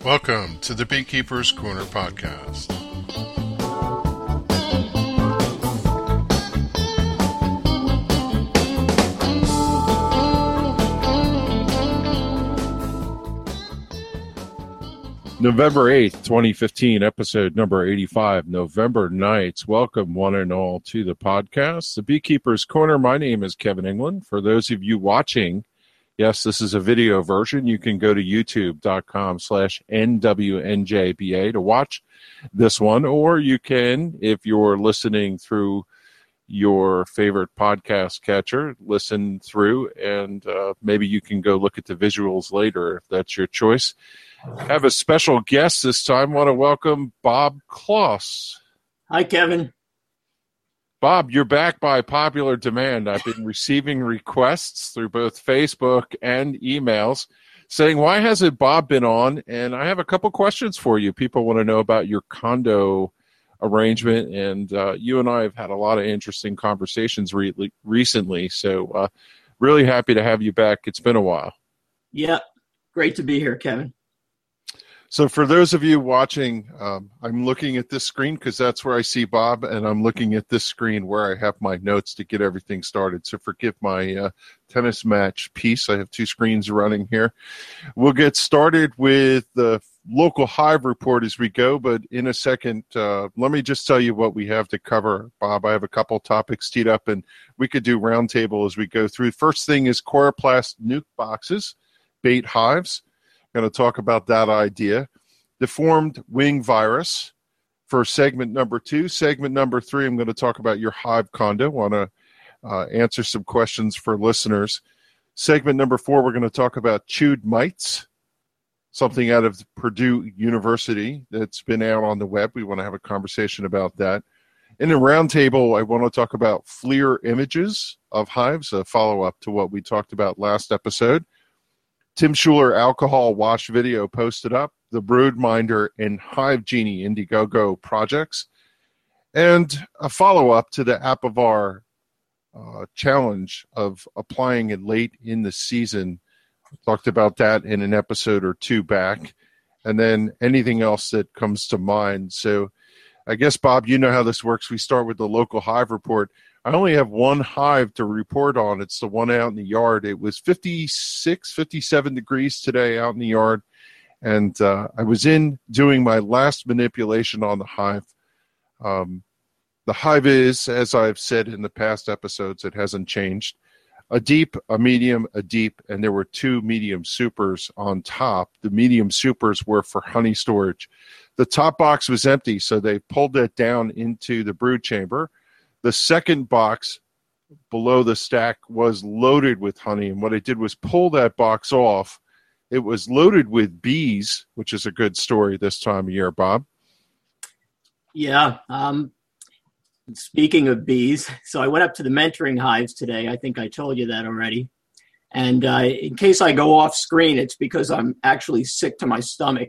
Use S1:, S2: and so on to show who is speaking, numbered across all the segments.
S1: Welcome to the Beekeeper's Corner podcast. November 8th, 2015, episode number 85, November Nights. Welcome, one and all, to the podcast, the Beekeeper's Corner. My name is Kevin England. For those of you watching, yes, this is a video version. You can go to youtube.com/NWNJBA to watch this one, or you can, if you're listening through your favorite podcast catcher, listen through, and maybe you can go look at the visuals later if that's your choice. I have a special guest this time. I want to welcome Bob Kloss.
S2: Hi, Kevin.
S1: Bob, you're back by popular demand. I've been receiving requests through both Facebook and emails saying, why hasn't Bob been on? And I have a couple questions for you. People want to know about your condo arrangement, and you and I have had a lot of interesting conversations recently. So really happy to have you back. It's been a while.
S2: Yeah, great to be here, Kevin.
S1: So for those of you watching, I'm looking at this screen because that's where I see Bob, and I'm looking at this screen where I have my notes to get everything started. So forgive my tennis match piece. I have two screens running here. We'll get started with the local hive report as we go, but in a second, let me just tell you what we have to cover, Bob. I have a couple topics teed up, and we could do roundtable as we go through. First thing is chloroplast nuke boxes, bait hives. Going to talk about that idea. Deformed wing virus for segment number 2. Segment number 3, I'm going to talk about your hive condo. Want to answer some questions for listeners. Segment number 4, we're going to talk about chewed mites, something out of Purdue University that's been out on the web. We want to have a conversation about that. In a roundtable, I want to talk about FLIR images of hives, a follow-up to what we talked about last episode. Tim Schuler alcohol wash video posted up, the Broodminder and Hive Genie Indiegogo projects, and a follow-up to the Apivar challenge of applying it late in the season. We talked about that in an episode or two back, and then anything else that comes to mind. So I guess, Bob, you know how this works. We start with the local hive report. I only have one hive to report on. It's the one out in the yard. It was 56, 57 degrees today out in the yard. And I was in doing my last manipulation on the hive. The hive is, as I've said in the past episodes, it hasn't changed. A deep, a medium, a deep, and there were 2 medium supers on top. The medium supers were for honey storage. The top box was empty, so they pulled it down into the brood chamber. The second box below the stack was loaded with honey, and what I did was pull that box off. It was loaded with bees, which is a good story this time of year, Bob.
S2: Yeah. Speaking of bees, so I went up to the mentoring hives today. I think I told you that already. And in case I go off screen, it's because I'm actually sick to my stomach.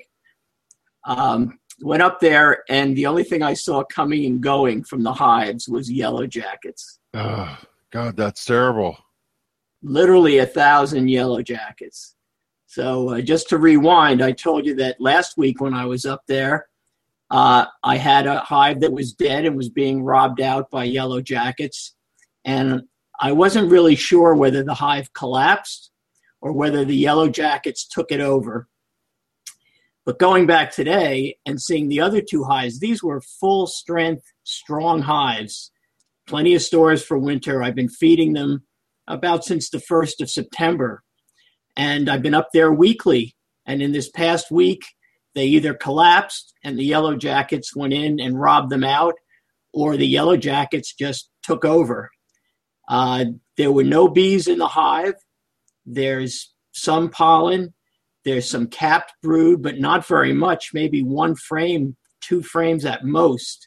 S2: Went up there, and the only thing I saw coming and going from the hives was yellow jackets.
S1: Oh, God, that's terrible.
S2: Literally 1,000 yellow jackets. So just to rewind, I told you that last week when I was up there, I had a hive that was dead and was being robbed out by yellow jackets. And I wasn't really sure whether the hive collapsed or whether the yellow jackets took it over. But going back today and seeing the other 2 hives, these were full-strength, strong hives. Plenty of stores for winter. I've been feeding them about since the 1st of September. And I've been up there weekly. And in this past week, they either collapsed and the yellow jackets went in and robbed them out, or the yellow jackets just took over. There were no bees in the hive. There's some pollen. There's some capped brood, but not very much, maybe 1 frame, 2 frames at most.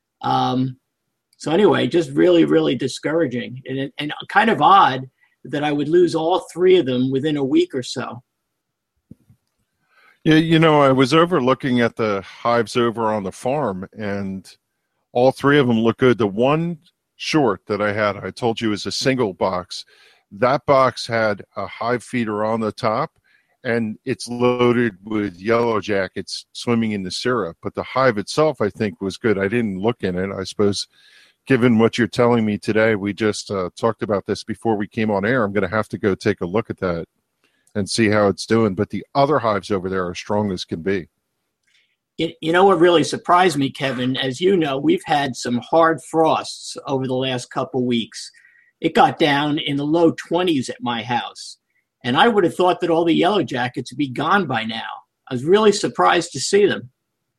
S2: So anyway, just really, really discouraging. And kind of odd that I would lose all 3 of them within a week or so.
S1: Yeah, you know, I was looking at the hives over on the farm, and all 3 of them look good. The one short that I had, I told you, is a single box. That box had a hive feeder on the top, and it's loaded with yellow jackets swimming in the syrup. But the hive itself, I think, was good. I didn't look in it. I suppose, given what you're telling me today, we just talked about this before we came on air. I'm going to have to go take a look at that and see how it's doing. But the other hives over there are strong as can be.
S2: You know what really surprised me, Kevin? As you know, we've had some hard frosts over the last couple weeks. It got down in the low 20s at my house. And I would have thought that all the yellow jackets would be gone by now. I was really surprised to see them.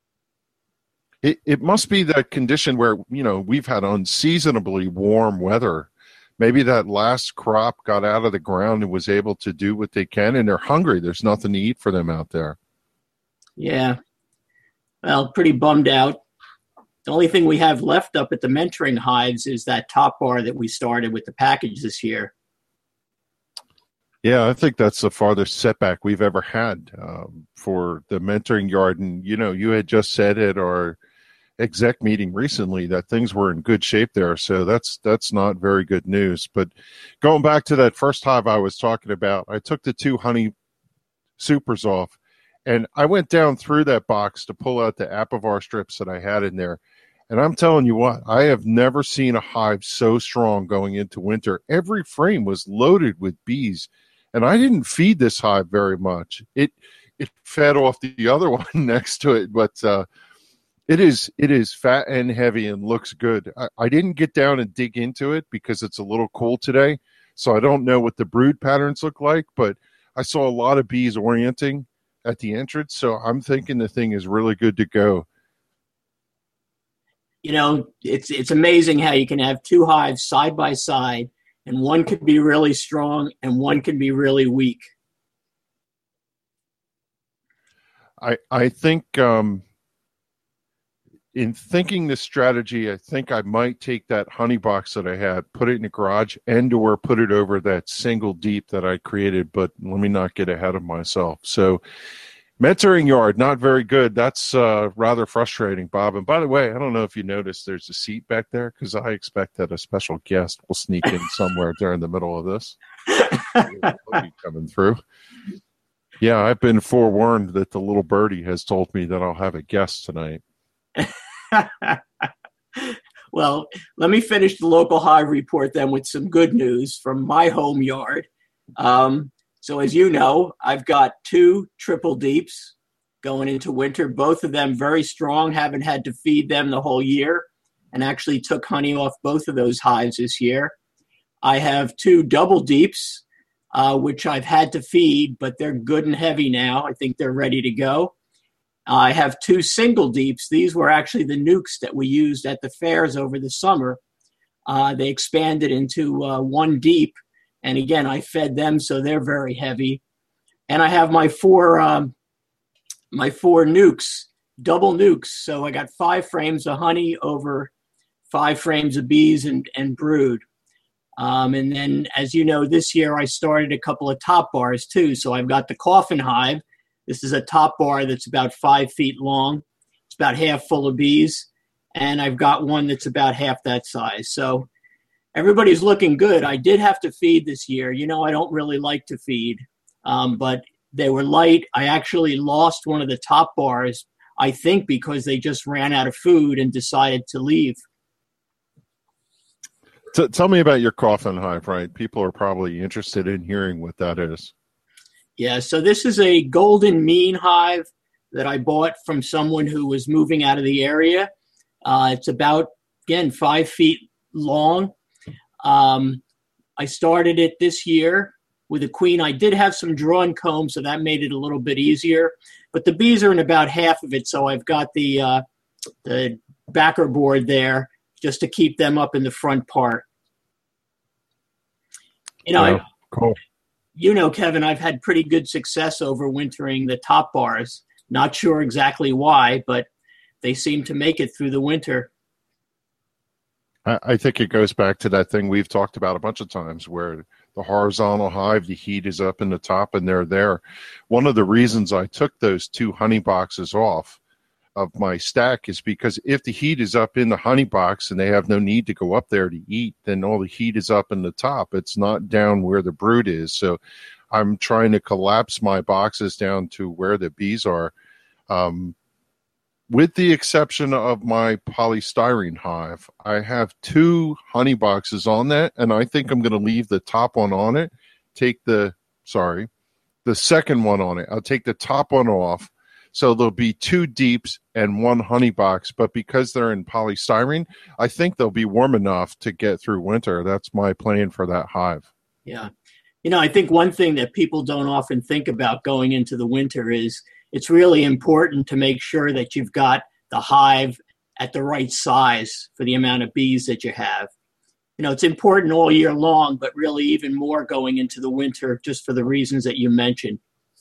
S1: It must be that condition where, we've had unseasonably warm weather. Maybe that last crop got out of the ground and was able to do what they can, and they're hungry. There's nothing to eat for them out there.
S2: Yeah. Well, pretty bummed out. The only thing we have left up at the mentoring hives is that top bar that we started with the package this year.
S1: Yeah, I think that's the farthest setback we've ever had for the mentoring yard. And, you had just said at our exec meeting recently that things were in good shape there. So that's not very good news. But going back to that first hive I was talking about, I took the 2 honey supers off. And I went down through that box to pull out the Apivar strips that I had in there. And I'm telling you what, I have never seen a hive so strong going into winter. Every frame was loaded with bees. And I didn't feed this hive very much. It fed off the other one next to it. But it is fat and heavy and looks good. I didn't get down and dig into it because it's a little cool today. So I don't know what the brood patterns look like. But I saw a lot of bees orienting at the entrance, so I'm thinking the thing is really good to go.
S2: It's amazing how you can have 2 hives side by side, and one could be really strong and one can be really weak.
S1: I think in thinking this strategy, I think I might take that honey box that I had, put it in the garage, and/or put it over that single deep that I created. But let me not get ahead of myself. So, mentoring yard, not very good. That's rather frustrating, Bob. And by the way, I don't know if you noticed there's a seat back there because I expect that a special guest will sneak in somewhere during the middle of this. He'll be coming through. Yeah, I've been forewarned that the little birdie has told me that I'll have a guest tonight.
S2: Well, let me finish the local hive report then with some good news from my home yard. So as you know, I've got 2 triple deeps going into winter, both of them very strong, haven't had to feed them the whole year, and actually took honey off both of those hives this year. I have 2 double deeps, which I've had to feed, but they're good and heavy now. I think they're ready to go. I have 2 single deeps. These were actually the nukes that we used at the fairs over the summer. They expanded into 1 deep. And again, I fed them, so they're very heavy. And I have my 4 nukes, double nukes. So I got 5 frames of honey over 5 frames of bees and brood. And then, as you know, this year I started a couple of top bars too. So I've got the coffin hive. This is a top bar that's about 5 feet long. It's about half full of bees. And I've got one that's about half that size. So everybody's looking good. I did have to feed this year. I don't really like to feed, but they were light. I actually lost one of the top bars, I think, because they just ran out of food and decided to leave.
S1: Tell me about your coffin hive, right? People are probably interested in hearing what that is.
S2: Yeah, so this is a golden mean hive that I bought from someone who was moving out of the area. It's about, again, 5 feet long. I started it this year with a queen. I did have some drawn comb, so that made it a little bit easier. But the bees are in about half of it, so I've got the backer board there just to keep them up in the front part.
S1: Cool.
S2: Kevin, I've had pretty good success overwintering the top bars. Not sure exactly why, but they seem to make it through the winter.
S1: I think it goes back to that thing we've talked about a bunch of times where the horizontal hive, the heat is up in the top and they're there. One of the reasons I took those 2 honey boxes off of my stack is because if the heat is up in the honey box and they have no need to go up there to eat, then all the heat is up in the top. It's not down where the brood is. So I'm trying to collapse my boxes down to where the bees are. With the exception of my polystyrene hive, I have 2 honey boxes on that, and I think I'm going to leave the top one on it, the second one on it. I'll take the top one off, so there'll be 2 deeps and 1 honey box, but because they're in polystyrene, I think they'll be warm enough to get through winter. That's my plan for that hive.
S2: Yeah. I think one thing that people don't often think about going into the winter is it's really important to make sure that you've got the hive at the right size for the amount of bees that you have. It's important all year long, but really even more going into the winter, just for the reasons that you mentioned.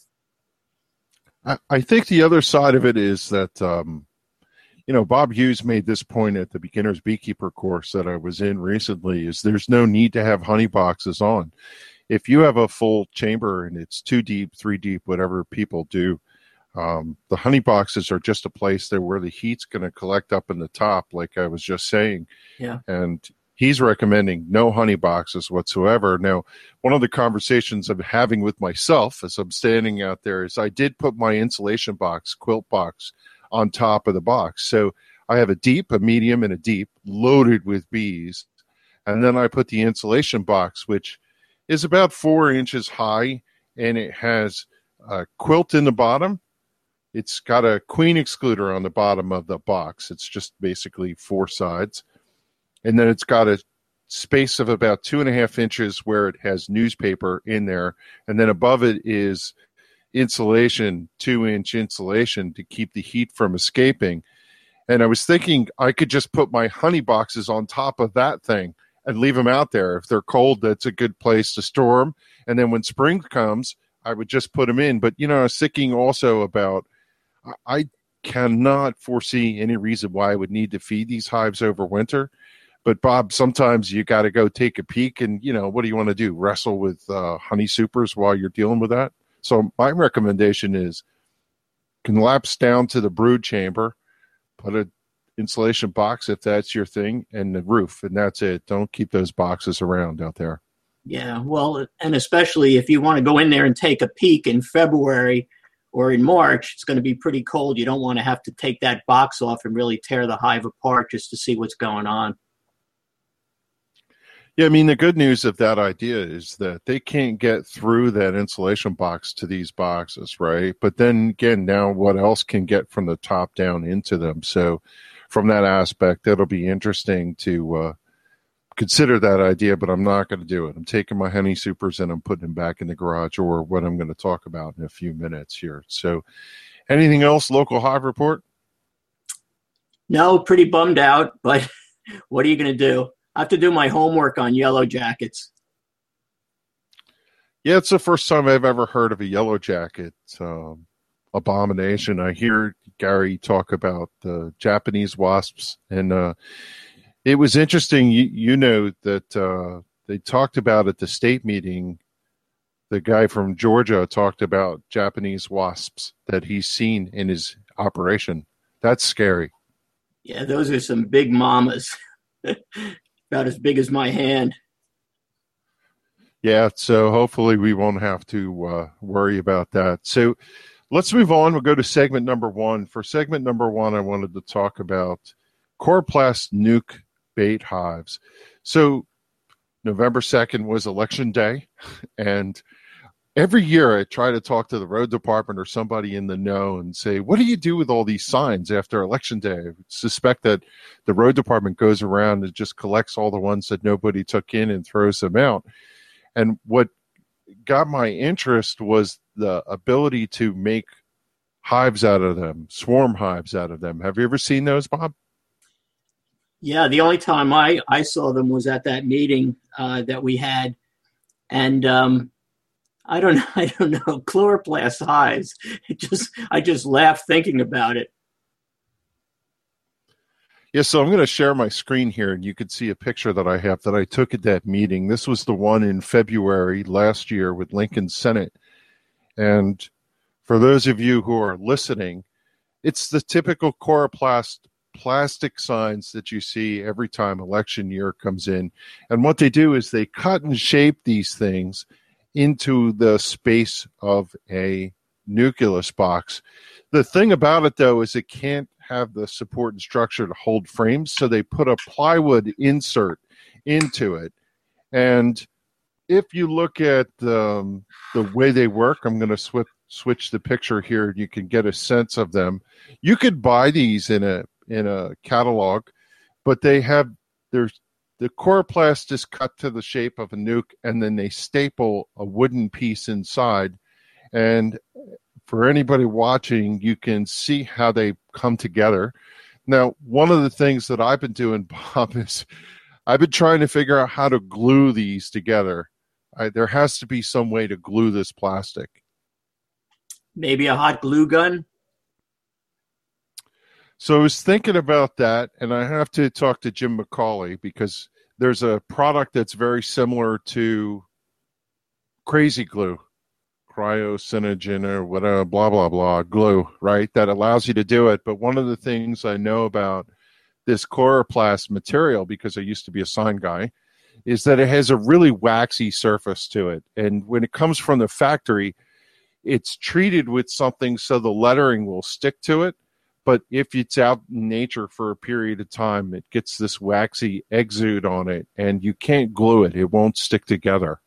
S1: I think the other side of it is that, Bob Hughes made this point at the Beginner's Beekeeper course that I was in recently, is there's no need to have honey boxes on. If you have a full chamber and it's 2 deep, 3 deep, whatever people do, the honey boxes are just a place there where the heat's going to collect up in the top, like I was just saying.
S2: Yeah.
S1: And he's recommending no honey boxes whatsoever. Now, one of the conversations I'm having with myself as I'm standing out there is I did put my insulation box, quilt box, on top of the box. So I have a deep, a medium, and a deep loaded with bees. And then I put the insulation box, which is about 4 inches high, and it has a quilt in the bottom. It's got a queen excluder on the bottom of the box. It's just basically 4 sides. And then it's got a space of about 2.5 inches where it has newspaper in there. And then above it is insulation, 2-inch insulation to keep the heat from escaping. And I was thinking I could just put my honey boxes on top of that thing and leave them out there. If they're cold, that's a good place to store them. And then when spring comes, I would just put them in. But, I was thinking also about, I cannot foresee any reason why I would need to feed these hives over winter. But, Bob, sometimes you got to go take a peek and, what do you want to do? Wrestle with honey supers while you're dealing with that? So my recommendation is collapse down to the brood chamber, put an insulation box if that's your thing, and the roof, and that's it. Don't keep those boxes around out there.
S2: Yeah, well, and especially if you want to go in there and take a peek in February or in March, it's going to be pretty cold. You don't want to have to take that box off and really tear the hive apart just to see what's going on.
S1: Yeah, I mean, the good news of that idea is that they can't get through that insulation box to these boxes, right? But then again, now what else can get from the top down into them? So from that aspect, it'll be interesting to consider that idea, but I'm not going to do it. I'm taking my honey supers and I'm putting them back in the garage, or what I'm going to talk about in a few minutes here. So anything else, local hive report?
S2: No, pretty bummed out, but what are you going to do? I have to do my homework on yellow jackets.
S1: Yeah, it's the first time I've ever heard of a yellow jacket abomination. I hear Gary talk about the Japanese wasps, and it was interesting. You know that they talked about at the state meeting. The guy from Georgia talked about Japanese wasps that he's seen in his operation. That's scary.
S2: Yeah, those are some big mamas. About as big as my hand.
S1: Yeah, so hopefully we won't have to worry about that. So let's move on. We'll go to segment number 1. For segment number 1, I wanted to talk about Coroplast nuke bait hives. So November 2nd was election day, and every year I try to talk to the road department or somebody in the know and say, what do you do with all these signs after election day? I suspect that the road department goes around and just collects all the ones that nobody took in and throws them out. And what got my interest was the ability to make hives out of them, swarm hives out of them. Have you ever seen those, Bob?
S2: Yeah, the only time I saw them was at that meeting that we had. And I don't know, chloroplast hives. I just laugh thinking about it.
S1: Yeah, so I'm going to share my screen here, and you can see a picture that I have that I took at that meeting. This was the one in February last year with Lincoln Senate. And for those of you who are listening, it's the typical chloroplast plastic signs that you see every time election year comes in. And what they do is they cut and shape these things into the space of a nucleus box. The thing about it, though, is it can't have the support and structure to hold frames, so they put a plywood insert into it. And if you look at the way they work, I'm going to switch the picture here. You can get a sense of them. You could buy these in a catalog, but they have the coroplast is cut to the shape of a nuke, and then they staple a wooden piece inside. And for anybody watching, you can see how they come together. Now, one of the things that I've been doing, Bob, is I've been trying to figure out how to glue these together. There has to be some way to glue this plastic.
S2: Maybe a hot glue gun?
S1: So I was thinking about that, and I have to talk to Jim McCauley because there's a product that's very similar to Crazy Glue, cryosinogen or whatever, blah, blah, blah, glue, right? That allows you to do it. But one of the things I know about this chloroplast material, because I used to be a sign guy, is that it has a really waxy surface to it. And when it comes from the factory, it's treated with something so the lettering will stick to it. But if it's out in nature for a period of time, it gets this waxy exude on it, and you can't glue it. It won't stick together.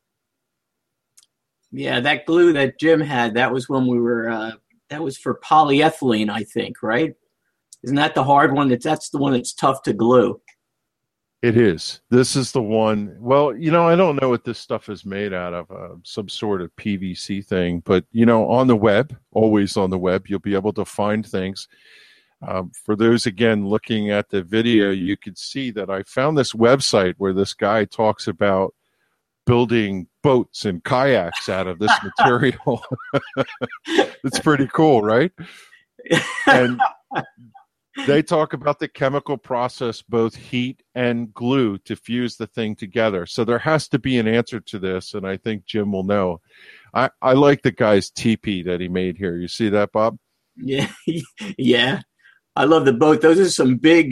S2: Yeah, that glue that Jim had, that was when we were, that was for polyethylene, I think, right? Isn't that the hard one? That's the one that's tough to glue.
S1: It is. This is the one. Well, I don't know what this stuff is made out of, some sort of PVC thing. But, on the web, always on the web, you'll be able to find things. For those, again, looking at the video, you could see that I found this website where this guy talks about building boats and kayaks out of this material. It's pretty cool, right? And they talk about the chemical process, both heat and glue, to fuse the thing together. So there has to be an answer to this, and I think Jim will know. I like the guy's teepee that he made here. You see that, Bob?
S2: Yeah, yeah. I love the boat. Those are some big,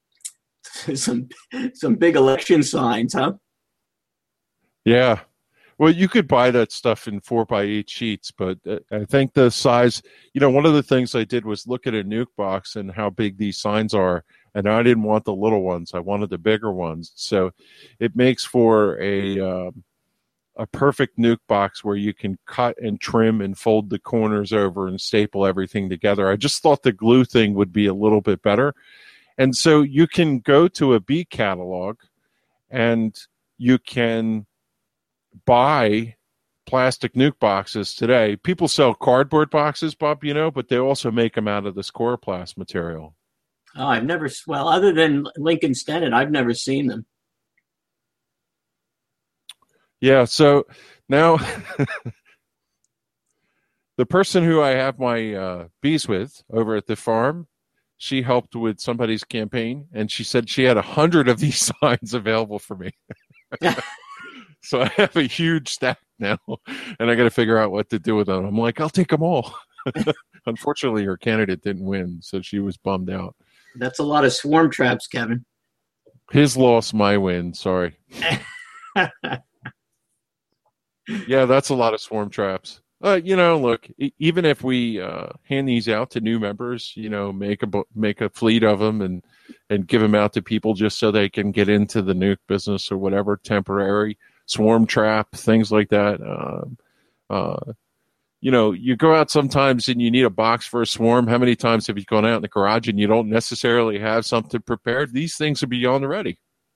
S2: some big election signs, huh?
S1: Yeah. Well, you could buy that stuff in 4x8 sheets, but I think the size, one of the things I did was look at a nuke box and how big these signs are, and I didn't want the little ones. I wanted the bigger ones. So it makes for a perfect nuke box where you can cut and trim and fold the corners over and staple everything together. I just thought the glue thing would be a little bit better. And so you can go to a B catalog and you can buy plastic nuke boxes today. People sell cardboard boxes, Bob, but they also make them out of this coroplast material.
S2: Oh, other than Lincoln Stenton, I've never seen them.
S1: Yeah, so now the person who I have my bees with over at the farm, she helped with somebody's campaign, and she said she had 100 of these signs available for me. So I have a huge stack now, and I got to figure out what to do with them. I'm like, I'll take them all. Unfortunately, her candidate didn't win, so she was bummed out.
S2: That's a lot of swarm traps, Kevin.
S1: His loss, my win. Sorry. Yeah, that's a lot of swarm traps. Look, even if we hand these out to new members, make a fleet of them and give them out to people just so they can get into the nuke business or whatever, temporary swarm trap, things like that. You go out sometimes and you need a box for a swarm. How many times have you gone out in the garage and you don't necessarily have something prepared? These things will be on the ready.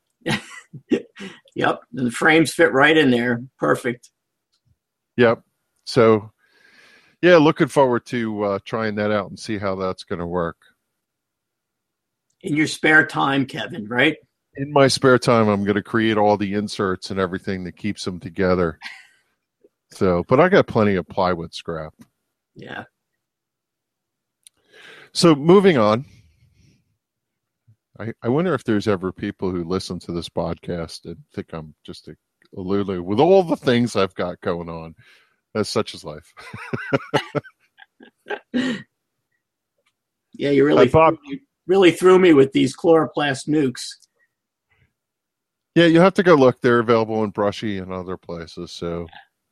S2: Yep. The frames fit right in there. Perfect.
S1: Yep. So, yeah, looking forward to trying that out and see how that's going to work.
S2: In your spare time, Kevin, right?
S1: In my spare time, I'm going to create all the inserts and everything that keeps them together. So, but I got plenty of plywood scrap.
S2: Yeah.
S1: So moving on. I wonder if there's ever people who listen to this podcast and think I'm just a Lulu with all the things I've got going on. That's such is life.
S2: Yeah, you really threw me with these chloroplast nukes.
S1: Yeah, you have to go look. They're available in Brushy and other places. So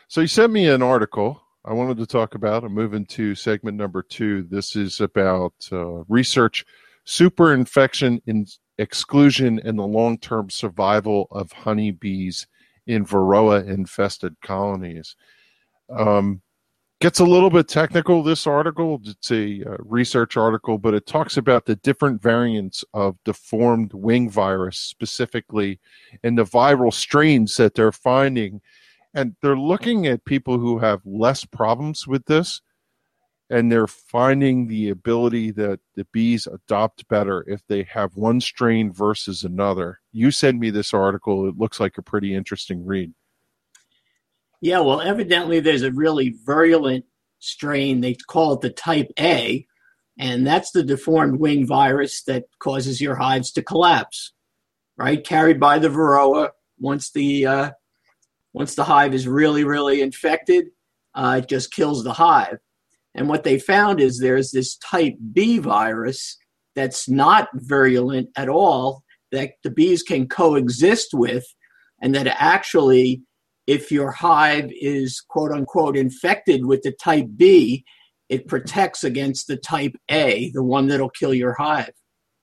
S1: So you sent me an article I wanted to talk about. I'm moving to segment number 2. This is about research, superinfection in exclusion and the long-term survival of honeybees in Varroa-infested colonies. Gets a little bit technical, this article. It's a research article, but it talks about the different variants of deformed wing virus specifically and the viral strains that they're finding. And they're looking at people who have less problems with this, and they're finding the ability that the bees adopt better if they have one strain versus another. You sent me this article. It looks like a pretty interesting read.
S2: Yeah, well, evidently there's a really virulent strain. They call it the type A, and that's the deformed wing virus that causes your hives to collapse, right? Carried by the Varroa. Once the hive is really, really infected, it just kills the hive. And what they found is there's this type B virus that's not virulent at all, that the bees can coexist with, and that actually, if your hive is quote unquote infected with the type B, it protects against the type A, the one that'll kill your hive.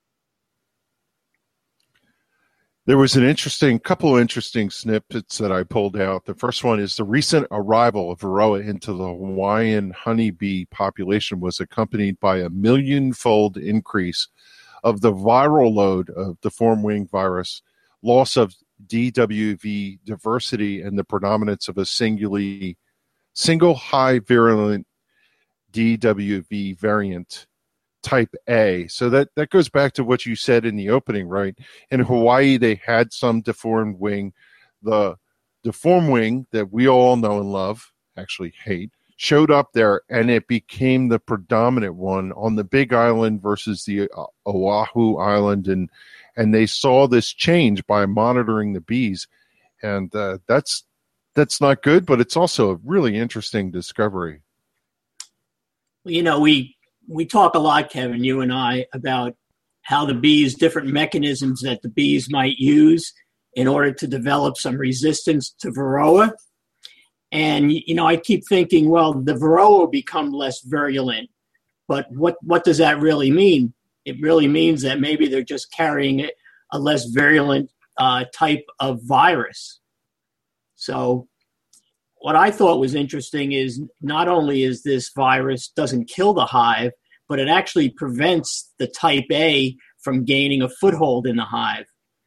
S1: There was couple of interesting snippets that I pulled out. The first one is the recent arrival of Varroa into the Hawaiian honeybee population was accompanied by a 1,000,000-fold increase of the viral load of deformed wing virus, loss of DWV diversity, and the predominance of a single high virulent DWV variant type A. So that goes back to what you said in the opening, right? In Hawaii, they had some deformed wing. The deformed wing that we all know and love, actually hate, showed up there, and it became the predominant one on the Big Island versus the Oahu Island, and they saw this change by monitoring the bees, and that's not good, but it's also a really interesting discovery.
S2: You know, we talk a lot, Kevin, you and I, about how the bees, different mechanisms that the bees might use in order to develop some resistance to Varroa. And, you know, I keep thinking, well, the Varroa will become less virulent. But what does that really mean? It really means that maybe they're just carrying a less virulent type of virus. So what I thought was interesting is not only is this virus doesn't kill the hive, but it actually prevents the type A from gaining a foothold in the hive.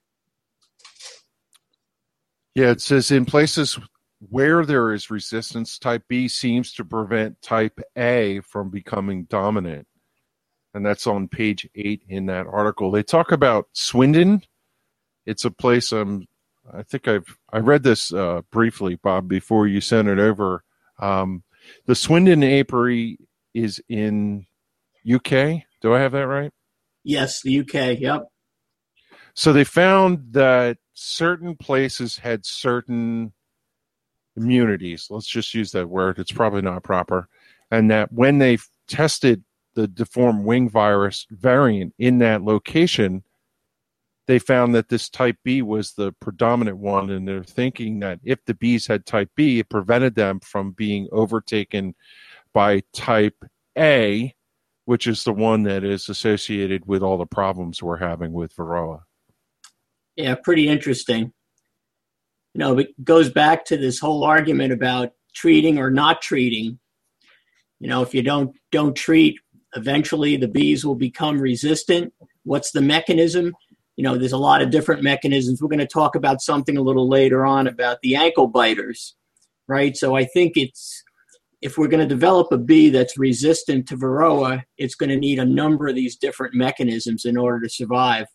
S1: Yeah, it says in places where there is resistance, type B seems to prevent type A from becoming dominant. And that's on page 8 in that article. They talk about Swindon. It's a place I think I read this briefly, Bob, before you sent it over. The Swindon apiary is in UK. Do I have that right?
S2: Yes, the UK, yep.
S1: So they found that certain places had certain immunities. Let's just use that word. It's probably not proper. And that when they tested the deformed wing virus variant in that location, they found that this type B was the predominant one, and they're thinking that if the bees had type B, it prevented them from being overtaken by type A, which is the one that is associated with all the problems we're having with Varroa.
S2: Yeah, pretty interesting. You know, it goes back to this whole argument about treating or not treating. You know, if you don't treat, eventually the bees will become resistant. What's the mechanism? You know, there's a lot of different mechanisms. We're going to talk about something a little later on about the ankle biters, right? So I think if we're going to develop a bee that's resistant to Varroa, it's going to need a number of these different mechanisms in order to survive.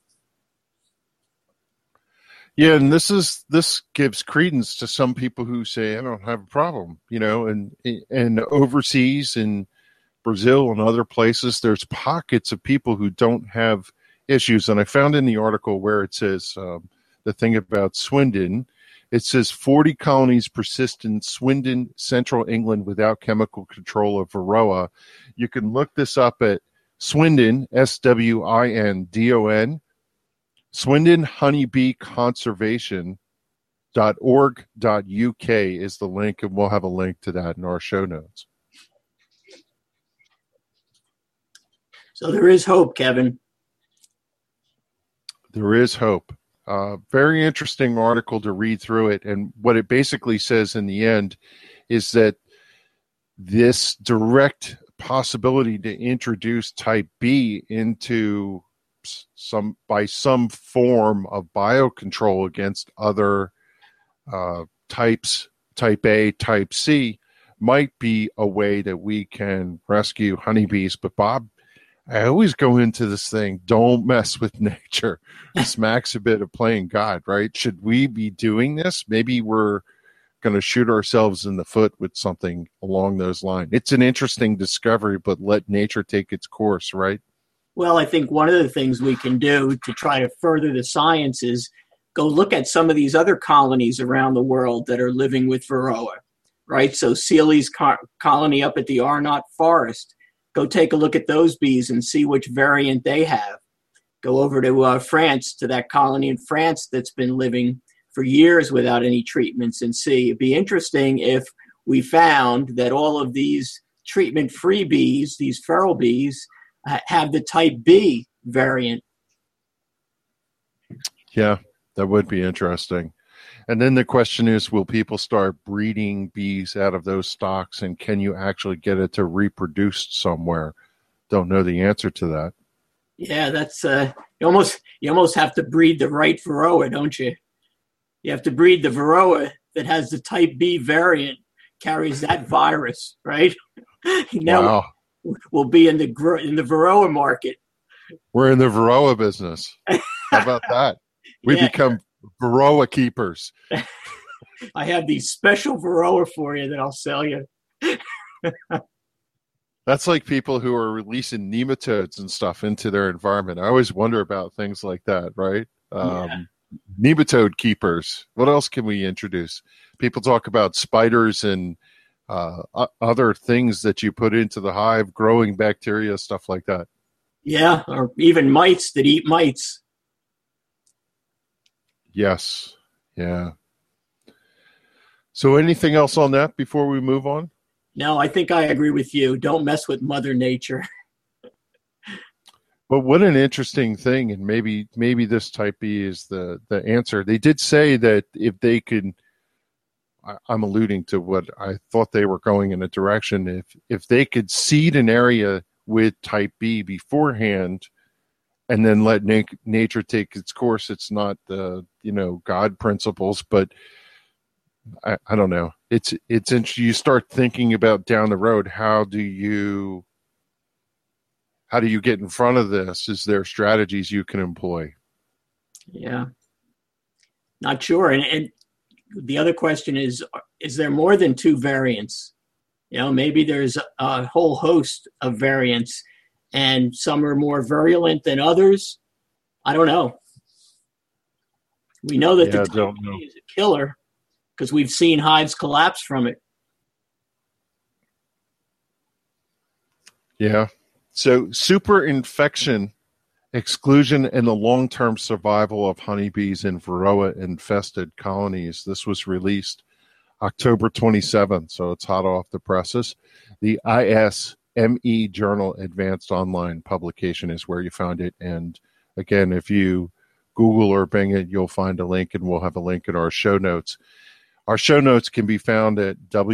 S1: Yeah, and this gives credence to some people who say, I don't have a problem, you know, and overseas in Brazil and other places, there's pockets of people who don't have issues. And I found in the article where it says the thing about Swindon, it says 40 colonies persist in Swindon, Central England without chemical control of Varroa. You can look this up at Swindon, Swindon, Swindon Honeybee Conservation, .org.uk is the link, and we'll have a link to that in our show notes.
S2: So there is hope, Kevin.
S1: There is hope. Very interesting article to read through it. And what it basically says in the end is that this direct possibility to introduce type B into some form of biocontrol against other types, type A, type C, might be a way that we can rescue honeybees. But Bob, I always go into this thing, don't mess with nature. Smacks a bit of playing God, right? Should we be doing this? Maybe we're going to shoot ourselves in the foot with something along those lines. It's an interesting discovery, but let nature take its course, right?
S2: Well, I think one of the things we can do to try to further the science is go look at some of these other colonies around the world that are living with Varroa, right? So Seeley's colony up at the Arnott Forest, go take a look at those bees and see which variant they have. Go over to France, to that colony in France that's been living for years without any treatments, and see. It'd be interesting if we found that all of these treatment-free bees, these feral bees, have the type B variant.
S1: Yeah, that would be interesting. And then the question is, will people start breeding bees out of those stocks, and can you actually get it to reproduce somewhere? Don't know the answer to that.
S2: Yeah, that's you almost have to breed the right Varroa, don't you? You have to breed the Varroa that has the type B variant, carries that virus, right? Now
S1: wow.
S2: We'll be in the Varroa market.
S1: We're in the Varroa business. How about that? We become Varroa keepers.
S2: I have these special Varroa for you that I'll sell you.
S1: That's like people who are releasing nematodes and stuff into their environment. I always wonder about things like that, right? Nematode keepers. What else can we introduce? People talk about spiders and other things that you put into the hive, growing bacteria, stuff like that.
S2: Yeah, or even mites that eat mites.
S1: Yes. Yeah. So anything else on that before we move on?
S2: No, I think I agree with you. Don't mess with Mother Nature.
S1: But what an interesting thing, and maybe this type B is the answer. They did say that if they could, I'm alluding to what I thought they were going in a direction, if they could seed an area with type B beforehand and then let nature take its course, it's not the, God principles, but I don't know. It's interesting. You start thinking about down the road, how do you get in front of this? Is there strategies you can employ?
S2: Yeah. Not sure. And the other question is there more than two variants? Maybe there's a whole host of variants and some are more virulent than others. I don't know. We know that the type B is a killer because we've seen hives collapse from it.
S1: Yeah. So superinfection, exclusion, and the long-term survival of honeybees in Varroa-infested colonies. This was released October 27th, so it's hot off the presses. The ISME Journal Advanced Online Publication is where you found it. And again, if you Google or Bing it, you'll find a link, and we'll have a link in our show notes. Our show notes can be found at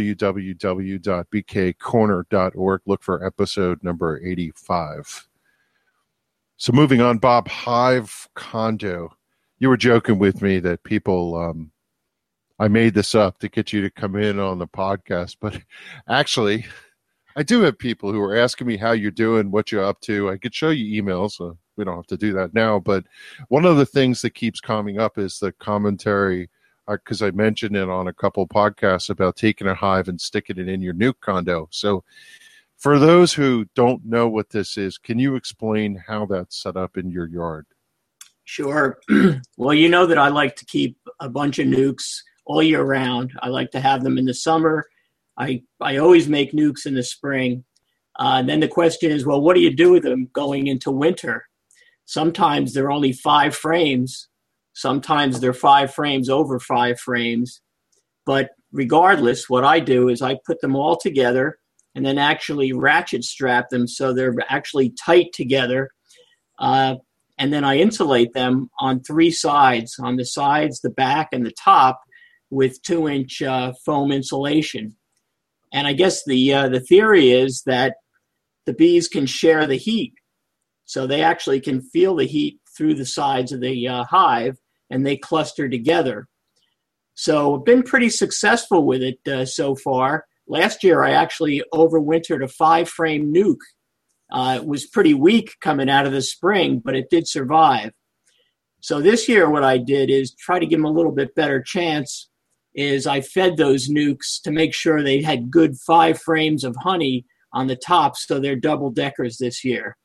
S1: www.bkcorner.org. Look for episode number 85. So moving on, Bob, hive condo. You were joking with me that people, I made this up to get you to come in on the podcast, but actually, I do have people who are asking me how you're doing, what you're up to. I could show you emails. So we don't have to do that now, but one of the things that keeps coming up is the commentary, because I mentioned it on a couple podcasts about taking a hive and sticking it in your nuke condo. So for those who don't know what this is, can you explain how that's set up in your yard?
S2: Sure. Well, you know that I like to keep a bunch of nukes all year round. I like to have them in the summer. I always make nukes in the spring. And then the question is, well, what do you do with them going into winter? Sometimes they're only 5 frames. Sometimes they're 5 frames over 5 frames. But regardless, what I do is I put them all together and then actually ratchet strap them so they're actually tight together. And then I insulate them on 3 sides, on the sides, the back, and the top, with 2-inch foam insulation. And I guess the theory is that the bees can share the heat. So they actually can feel the heat through the sides of the hive, and they cluster together. So I've been pretty successful with it so far. Last year, I actually overwintered a 5-frame nuke. It was pretty weak coming out of the spring, but it did survive. So this year, what I did is try to give them a little bit better chance, is I fed those nukes to make sure they had good 5 frames of honey on the top, so they're double-deckers this year.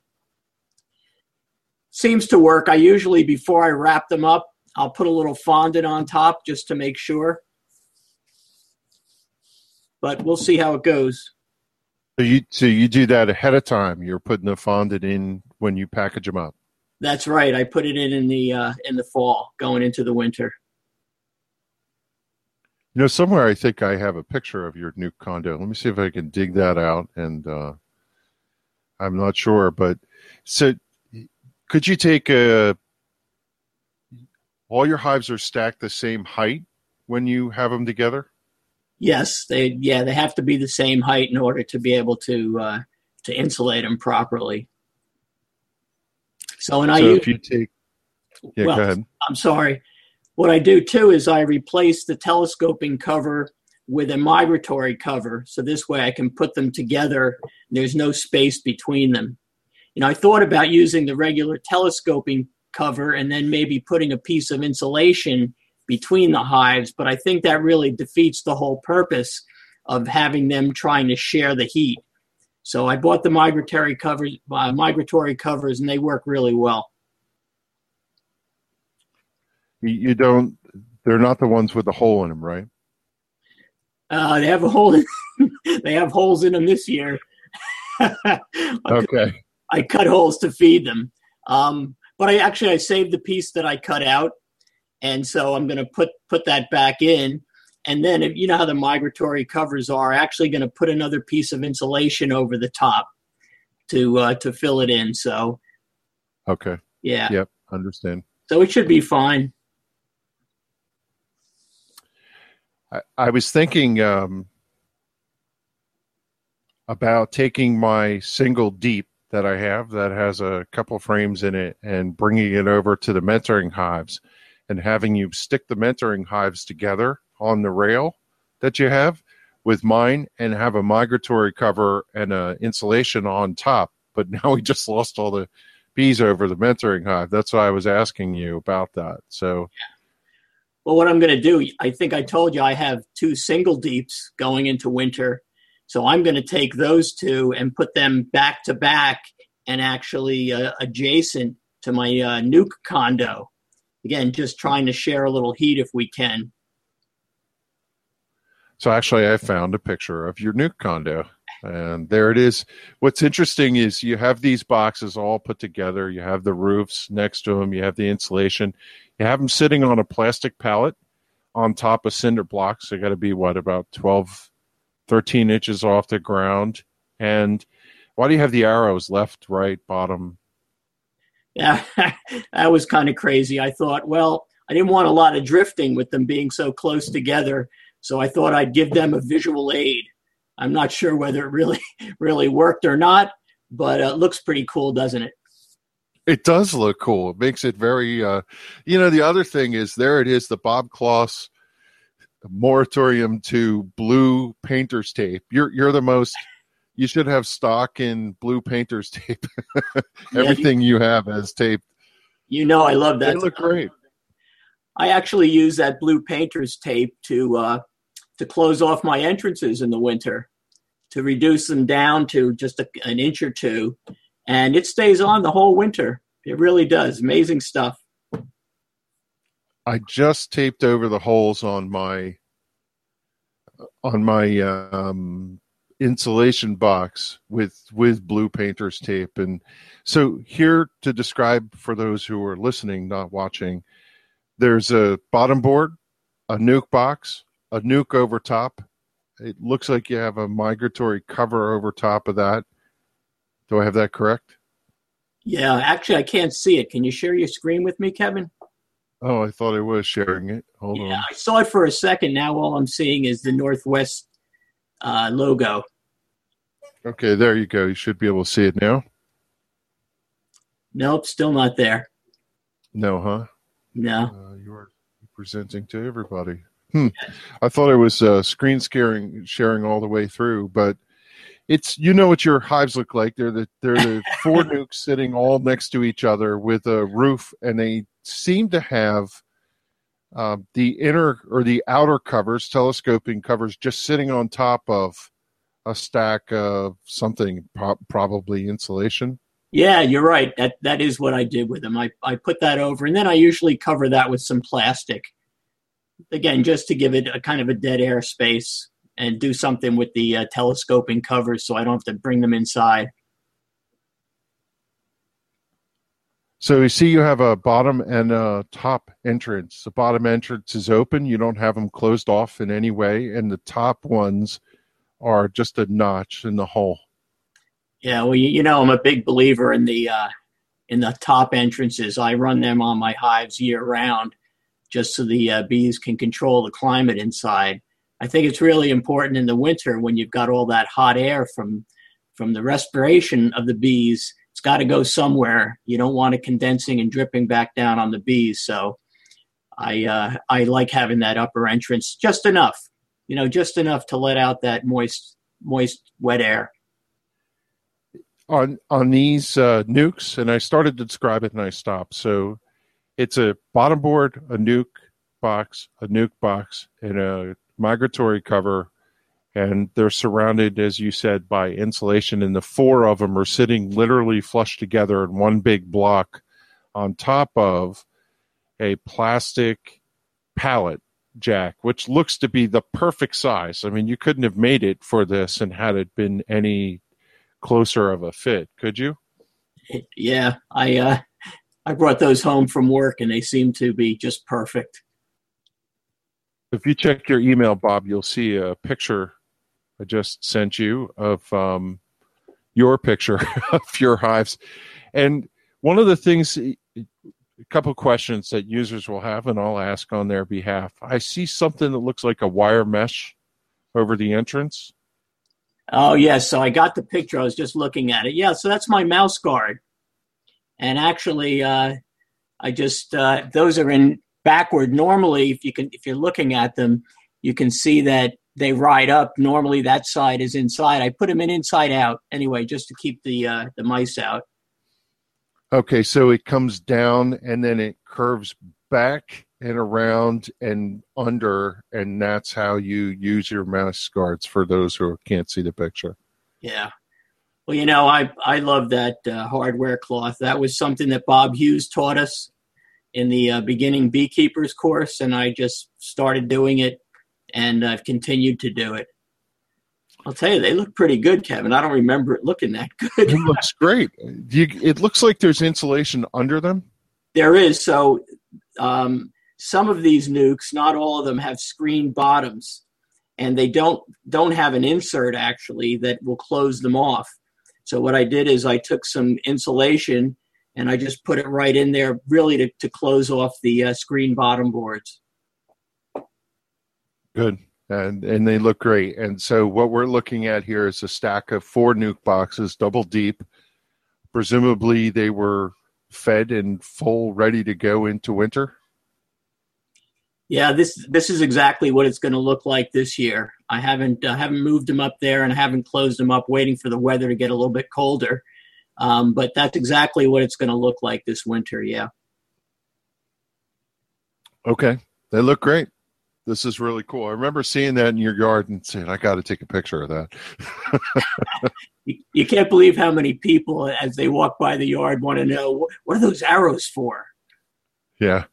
S2: Seems to work. I usually, before I wrap them up, I'll put a little fondant on top just to make sure. But we'll see how it goes.
S1: So you do that ahead of time. You're putting the fondant in when you package them up.
S2: That's right. I put it in the fall, going into the winter.
S1: You know, somewhere I think I have a picture of your nuke condo. Let me see if I can dig that out. And I'm not sure, but so could you take all your hives are stacked the same height when you have them together?
S2: Yes, they have to be the same height in order to be able to insulate them properly. So if you take, go ahead. I'm sorry. What I do too is I replace the telescoping cover with a migratory cover, so this way I can put them together. There's no space between them. You know, I thought about using the regular telescoping cover and then maybe putting a piece of insulation between the hives, but I think that really defeats the whole purpose of having them trying to share the heat. So I bought the migratory covers, and they work really well.
S1: They're not the ones with the hole in them, right?
S2: They have a hole in, they have holes in them this year.
S1: Okay.
S2: I cut holes to feed them. But I saved the piece that I cut out, and so I'm going to put that back in. And then, you know how the migratory covers are, actually going to put another piece of insulation over the top to fill it in. So,
S1: okay.
S2: Yeah.
S1: Yep. Understand.
S2: So it should be fine.
S1: I was thinking about taking my single deep that I have that has a couple frames in it and bringing it over to the mentoring hives and having you stick the mentoring hives together on the rail that you have with mine and have a migratory cover and a insulation on top. But now we just lost all the bees over the mentoring hive. That's why I was asking you about that. So,
S2: well, what I'm going to do, I think I told you I have 2 single deeps going into winter. So I'm going to take those 2 and put them back to back and actually adjacent to my nuke condo. Again, just trying to share a little heat if we can.
S1: So actually, I found a picture of your nuke condo, and there it is. What's interesting is you have these boxes all put together. You have the roofs next to them. You have the insulation. You have them sitting on a plastic pallet on top of cinder blocks. They got to be, about 12, 13 inches off the ground. And why do you have the arrows left, right, bottom?
S2: Yeah, that was kind of crazy. I thought, well, I didn't want a lot of drifting with them being so close together. So I thought I'd give them a visual aid. I'm not sure whether it really worked or not, but it looks pretty cool, doesn't it?
S1: It does look cool. It makes it very, the other thing is there it is, the Bob Kloss moratorium to blue painter's tape. You're the most, you should have stock in blue painter's tape. Everything you have as tape.
S2: You know, I love that.
S1: They look great.
S2: I actually use that blue painter's tape to close off my entrances in the winter, to reduce them down to just an inch or 2. And it stays on the whole winter. It really does. Amazing stuff.
S1: I just taped over the holes on my insulation box with blue painter's tape. And so here to describe for those who are listening, not watching, There's a bottom board, a nuke box, a nuke over top. It looks like you have a migratory cover over top of that. Do I have that correct?
S2: Yeah, actually, I can't see it. Can you share your screen with me, Kevin?
S1: Oh, I thought I was sharing it. Hold on.
S2: I saw it for a second. Now all I'm seeing is the Northwest logo.
S1: Okay, there you go. You should be able to see it now.
S2: Nope, still not there.
S1: No, huh?
S2: No.
S1: You are presenting to everybody. I thought it was screen sharing all the way through, but it's, you know what your hives look like. They're the 4 nukes sitting all next to each other with a roof, and they seem to have the inner or the outer covers, telescoping covers, just sitting on top of a stack of something, probably insulation.
S2: Yeah, you're right. That is what I did with them. I put that over, and then I usually cover that with some plastic. Again, just to give it a kind of a dead air space and do something with the telescoping covers so I don't have to bring them inside.
S1: So you see you have a bottom and a top entrance. The bottom entrance is open. You don't have them closed off in any way, and the top ones are just a notch in the hole. Yeah,
S2: well, you know, I'm a big believer in the top entrances. I run them on my hives year round just so the bees can control the climate inside. I think it's really important in the winter when you've got all that hot air from the respiration of the bees. It's got to go somewhere. You don't want it condensing and dripping back down on the bees. So I like having that upper entrance just enough, just enough to let out that moist, wet air.
S1: On these nukes, and I started to describe it and I stopped. So it's a bottom board, a nuke box, and a migratory cover, and they're surrounded, as you said, by insulation, and the 4 of them are sitting literally flush together in one big block on top of a plastic pallet jack, which looks to be the perfect size. I mean, you couldn't have made it for this and had it been any closer of a fit, could you?
S2: Yeah, I brought those home from work, and they seem to be just perfect.
S1: If you check your email, Bob, you'll see a picture I just sent you of your picture of your hives. And one of the things, a couple of questions that users will have, and I'll ask on their behalf. I see something that looks like a wire mesh over the entrance.
S2: Oh, yes. Yeah, so I got the picture. I was just looking at it. Yeah, so that's my mouse guard. And actually, I just those are in backward. Normally, if you're looking at them, you can see that they ride up. Normally, that side is inside. I put them in inside out anyway, just to keep the mice out.
S1: Okay, so it comes down and then it curves back and around and under, and that's how you use your mouse guards for those who can't see the picture.
S2: Yeah. Well, I love that hardware cloth. That was something that Bob Hughes taught us in the beginning beekeepers course, and I just started doing it, and I've continued to do it. I'll tell you, they look pretty good, Kevin. I don't remember it looking that good.
S1: It looks great. It looks like there's insulation under them.
S2: There is. So some of these nukes, not all of them, have screen bottoms, and they don't have an insert, actually, that will close them off. So what I did is I took some insulation and I just put it right in there, really to close off the screen bottom boards.
S1: Good. And they look great. And so what we're looking at here is a stack of 4 nuke boxes, double deep. Presumably they were fed and full, ready to go into winter.
S2: Yeah, this is exactly what it's going to look like this year. I haven't moved them up there and I haven't closed them up, waiting for the weather to get a little bit colder. But that's exactly what it's going to look like this winter. Yeah.
S1: Okay, they look great. This is really cool. I remember seeing that in your yard and saying, I got to take a picture of that.
S2: You can't believe how many people, as they walk by the yard, want to know, what are those arrows for?
S1: Yeah.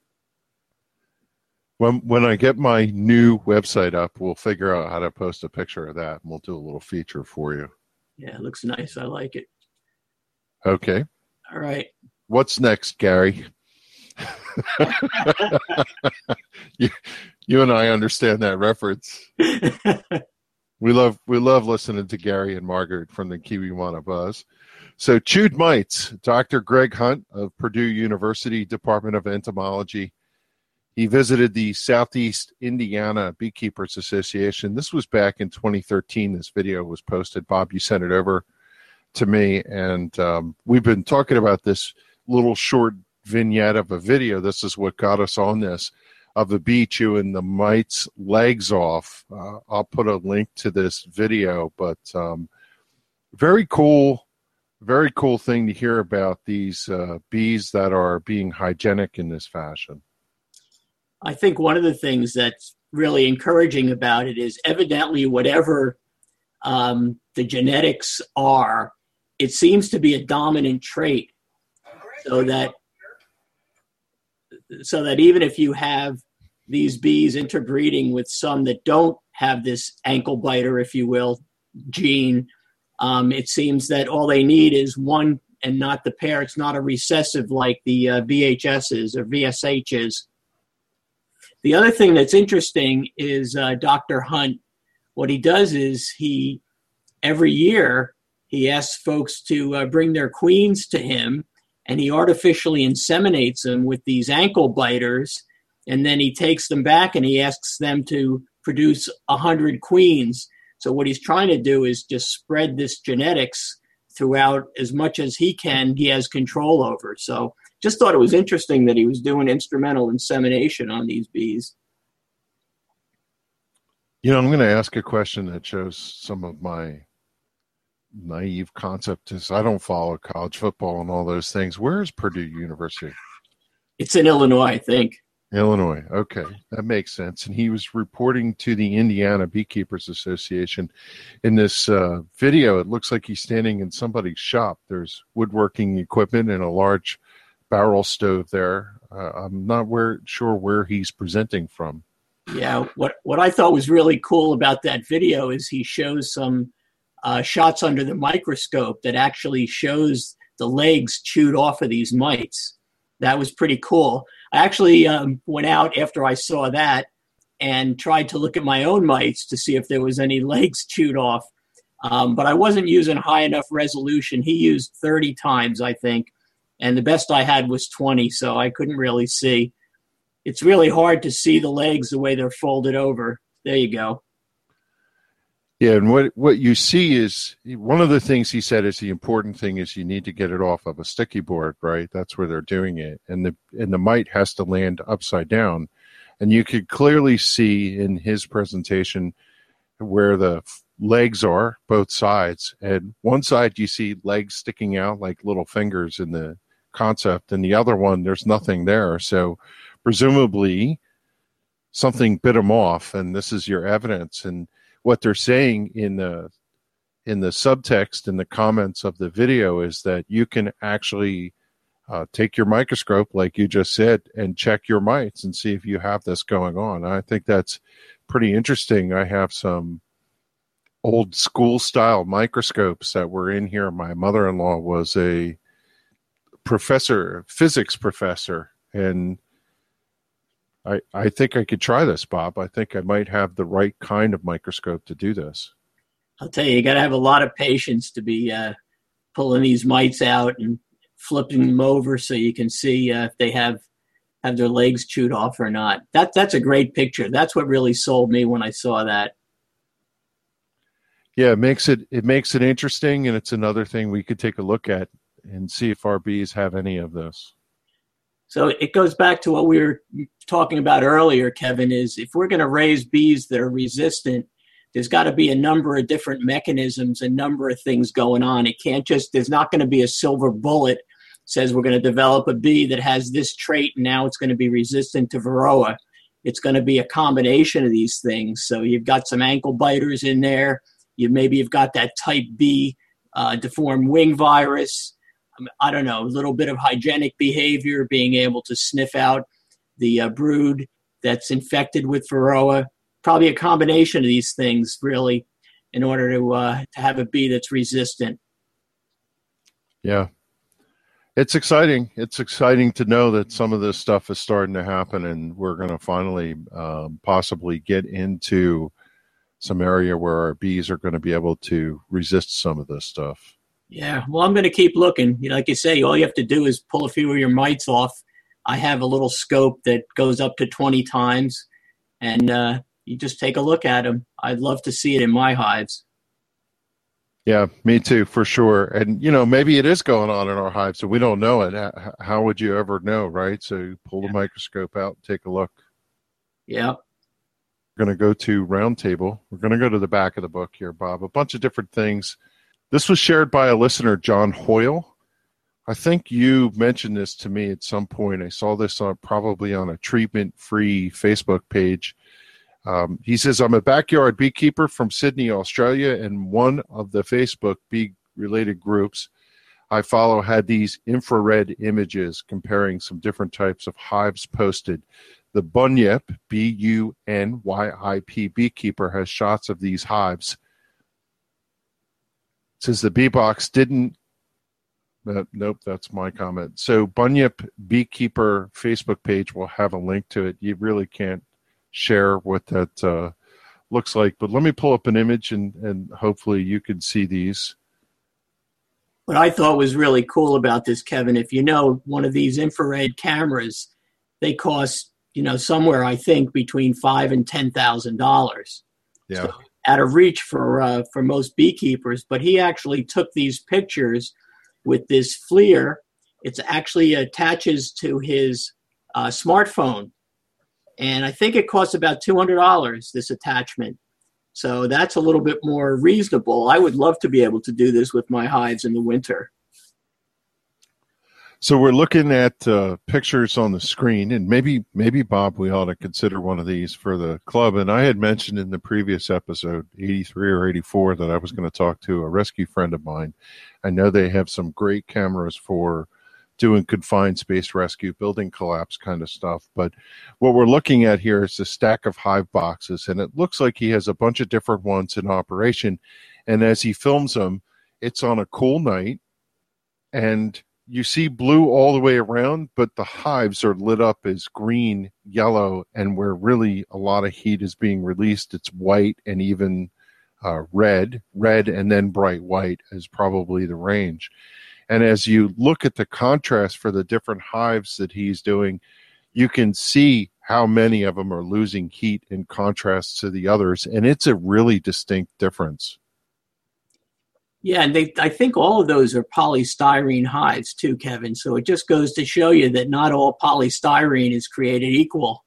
S1: When I get my new website up, we'll figure out how to post a picture of that, and we'll do a little feature for you.
S2: Yeah, it looks nice. I like it.
S1: Okay.
S2: All right.
S1: What's next, Gary? you, you and I understand that reference. We love listening to Gary and Margaret from the Kiwiwana Buzz. So chewed mites, Dr. Greg Hunt of Purdue University Department of Entomology. He visited the Southeast Indiana Beekeepers Association. This was back in 2013. This video was posted. Bob, you sent it over to me, and we've been talking about this little short vignette of a video. This is what got us on this, of a bee chewing the mite's legs off. I'll put a link to this video, but very cool thing to hear about these bees that are being hygienic in this fashion.
S2: I think one of the things that's really encouraging about it is evidently whatever the genetics are, it seems to be a dominant trait, so that even if you have these bees interbreeding with some that don't have this ankle biter, if you will, gene, it seems that all they need is one and not the pair. It's not a recessive like the VHSs or VSHs. The other thing that's interesting is Dr. Hunt. What he does is every year he asks folks to bring their queens to him, and he artificially inseminates them with these ankle biters, and then he takes them back and he asks them to produce 100 queens. So what he's trying to do is just spread this genetics throughout as much as he has control over. So just thought it was interesting that he was doing instrumental insemination on these bees.
S1: You know, I'm going to ask a question that shows some of my naive concept is I don't follow college football and all those things. Where is Purdue University?
S2: It's in Illinois, I think.
S1: Illinois. Okay, that makes sense. And he was reporting to the Indiana Beekeepers Association. In this video, it looks like he's standing in somebody's shop. There's woodworking equipment and a large barrel stove there. I'm not sure where he's presenting from.
S2: Yeah, what I thought was really cool about that video is he shows some shots under the microscope that actually shows the legs chewed off of these mites. That was pretty cool. I actually went out after I saw that and tried to look at my own mites to see if there was any legs chewed off. But I wasn't using high enough resolution. He used 30 times, I think, and the best I had was 20, so I couldn't really see. It's really hard to see the legs the way they're folded over. There you go.
S1: Yeah, and what you see is, one of the things he said is the important thing is you need to get it off of a sticky board, right? That's where they're doing it. And the mite has to land upside down. And you could clearly see in his presentation where the legs are, both sides. And one side you see legs sticking out like little fingers in the concept, and the other one, there's nothing there. So presumably something bit them off, and this is your evidence. And what they're saying in the subtext in the comments of the video is that you can actually take your microscope, like you just said, and check your mites and see if you have this going on. I think that's pretty interesting. I have some old school style microscopes that were in here. My mother-in-law was a physics professor, and I think I could try this, Bob. I think I might have the right kind of microscope to do this.
S2: I'll tell you got to have a lot of patience to be pulling these mites out and flipping them over so you can see if they have their legs chewed off or not. That's a great picture. That's what really sold me when I saw that.
S1: Yeah, it makes it interesting, and it's another thing we could take a look at and see if our bees have any of this.
S2: So it goes back to what we were talking about earlier, Kevin, is if we're going to raise bees that are resistant, there's got to be a number of different mechanisms, a number of things going on. There's not going to be a silver bullet that says we're going to develop a bee that has this trait and now it's going to be resistant to Varroa. It's going to be a combination of these things. So you've got some ankle biters in there. You've got that type B deformed wing virus. I don't know, a little bit of hygienic behavior, being able to sniff out the brood that's infected with Varroa. Probably a combination of these things, really, in order to have a bee that's resistant.
S1: Yeah. It's exciting. It's exciting to know that some of this stuff is starting to happen, and we're going to finally possibly get into some area where our bees are going to be able to resist some of this stuff.
S2: Yeah, well, I'm going to keep looking. Like you say, all you have to do is pull a few of your mites off. I have a little scope that goes up to 20 times, and you just take a look at them. I'd love to see it in my hives.
S1: Yeah, me too, for sure. And, maybe it is going on in our hives, so we don't know it. How would you ever know, right? So you pull the microscope out and take a look.
S2: Yeah.
S1: We're going to go to Roundtable. We're going to go to the back of the book here, Bob. A bunch of different things. This was shared by a listener, John Hoyle. I think you mentioned this to me at some point. I saw this probably on a treatment-free Facebook page. He says, I'm a backyard beekeeper from Sydney, Australia, and one of the Facebook bee-related groups I follow had these infrared images comparing some different types of hives posted. The Bunyip, Bunyip beekeeper has shots of these hives. It says the bee box didn't. Nope, that's my comment. So Bunyip beekeeper Facebook page will have a link to it. You really can't share what that looks like, but let me pull up an image and hopefully you can see these.
S2: What I thought was really cool about this, Kevin, if you know one of these infrared cameras, they cost somewhere I think between $5,000 and $10,000.
S1: Yeah,
S2: so out of reach for most beekeepers. But he actually took these pictures with this FLIR. It actually attaches to his smartphone. And I think it costs about $200, this attachment. So that's a little bit more reasonable. I would love to be able to do this with my hives in the winter.
S1: So we're looking at pictures on the screen, and maybe, Bob, we ought to consider one of these for the club. And I had mentioned in the previous episode, 83 or 84, that I was going to talk to a rescue friend of mine. I know they have some great cameras for doing confined space rescue, building collapse kind of stuff. But what we're looking at here is a stack of hive boxes, and it looks like he has a bunch of different ones in operation. And as he films them, it's on a cool night, and you see blue all the way around, but the hives are lit up as green, yellow, and where really a lot of heat is being released, it's white and even red, and then bright white is probably the range. And as you look at the contrast for the different hives that he's doing, you can see how many of them are losing heat in contrast to the others. And it's a really distinct difference.
S2: Yeah, and I think all of those are polystyrene hives too, Kevin. So it just goes to show you that not all polystyrene is created equal.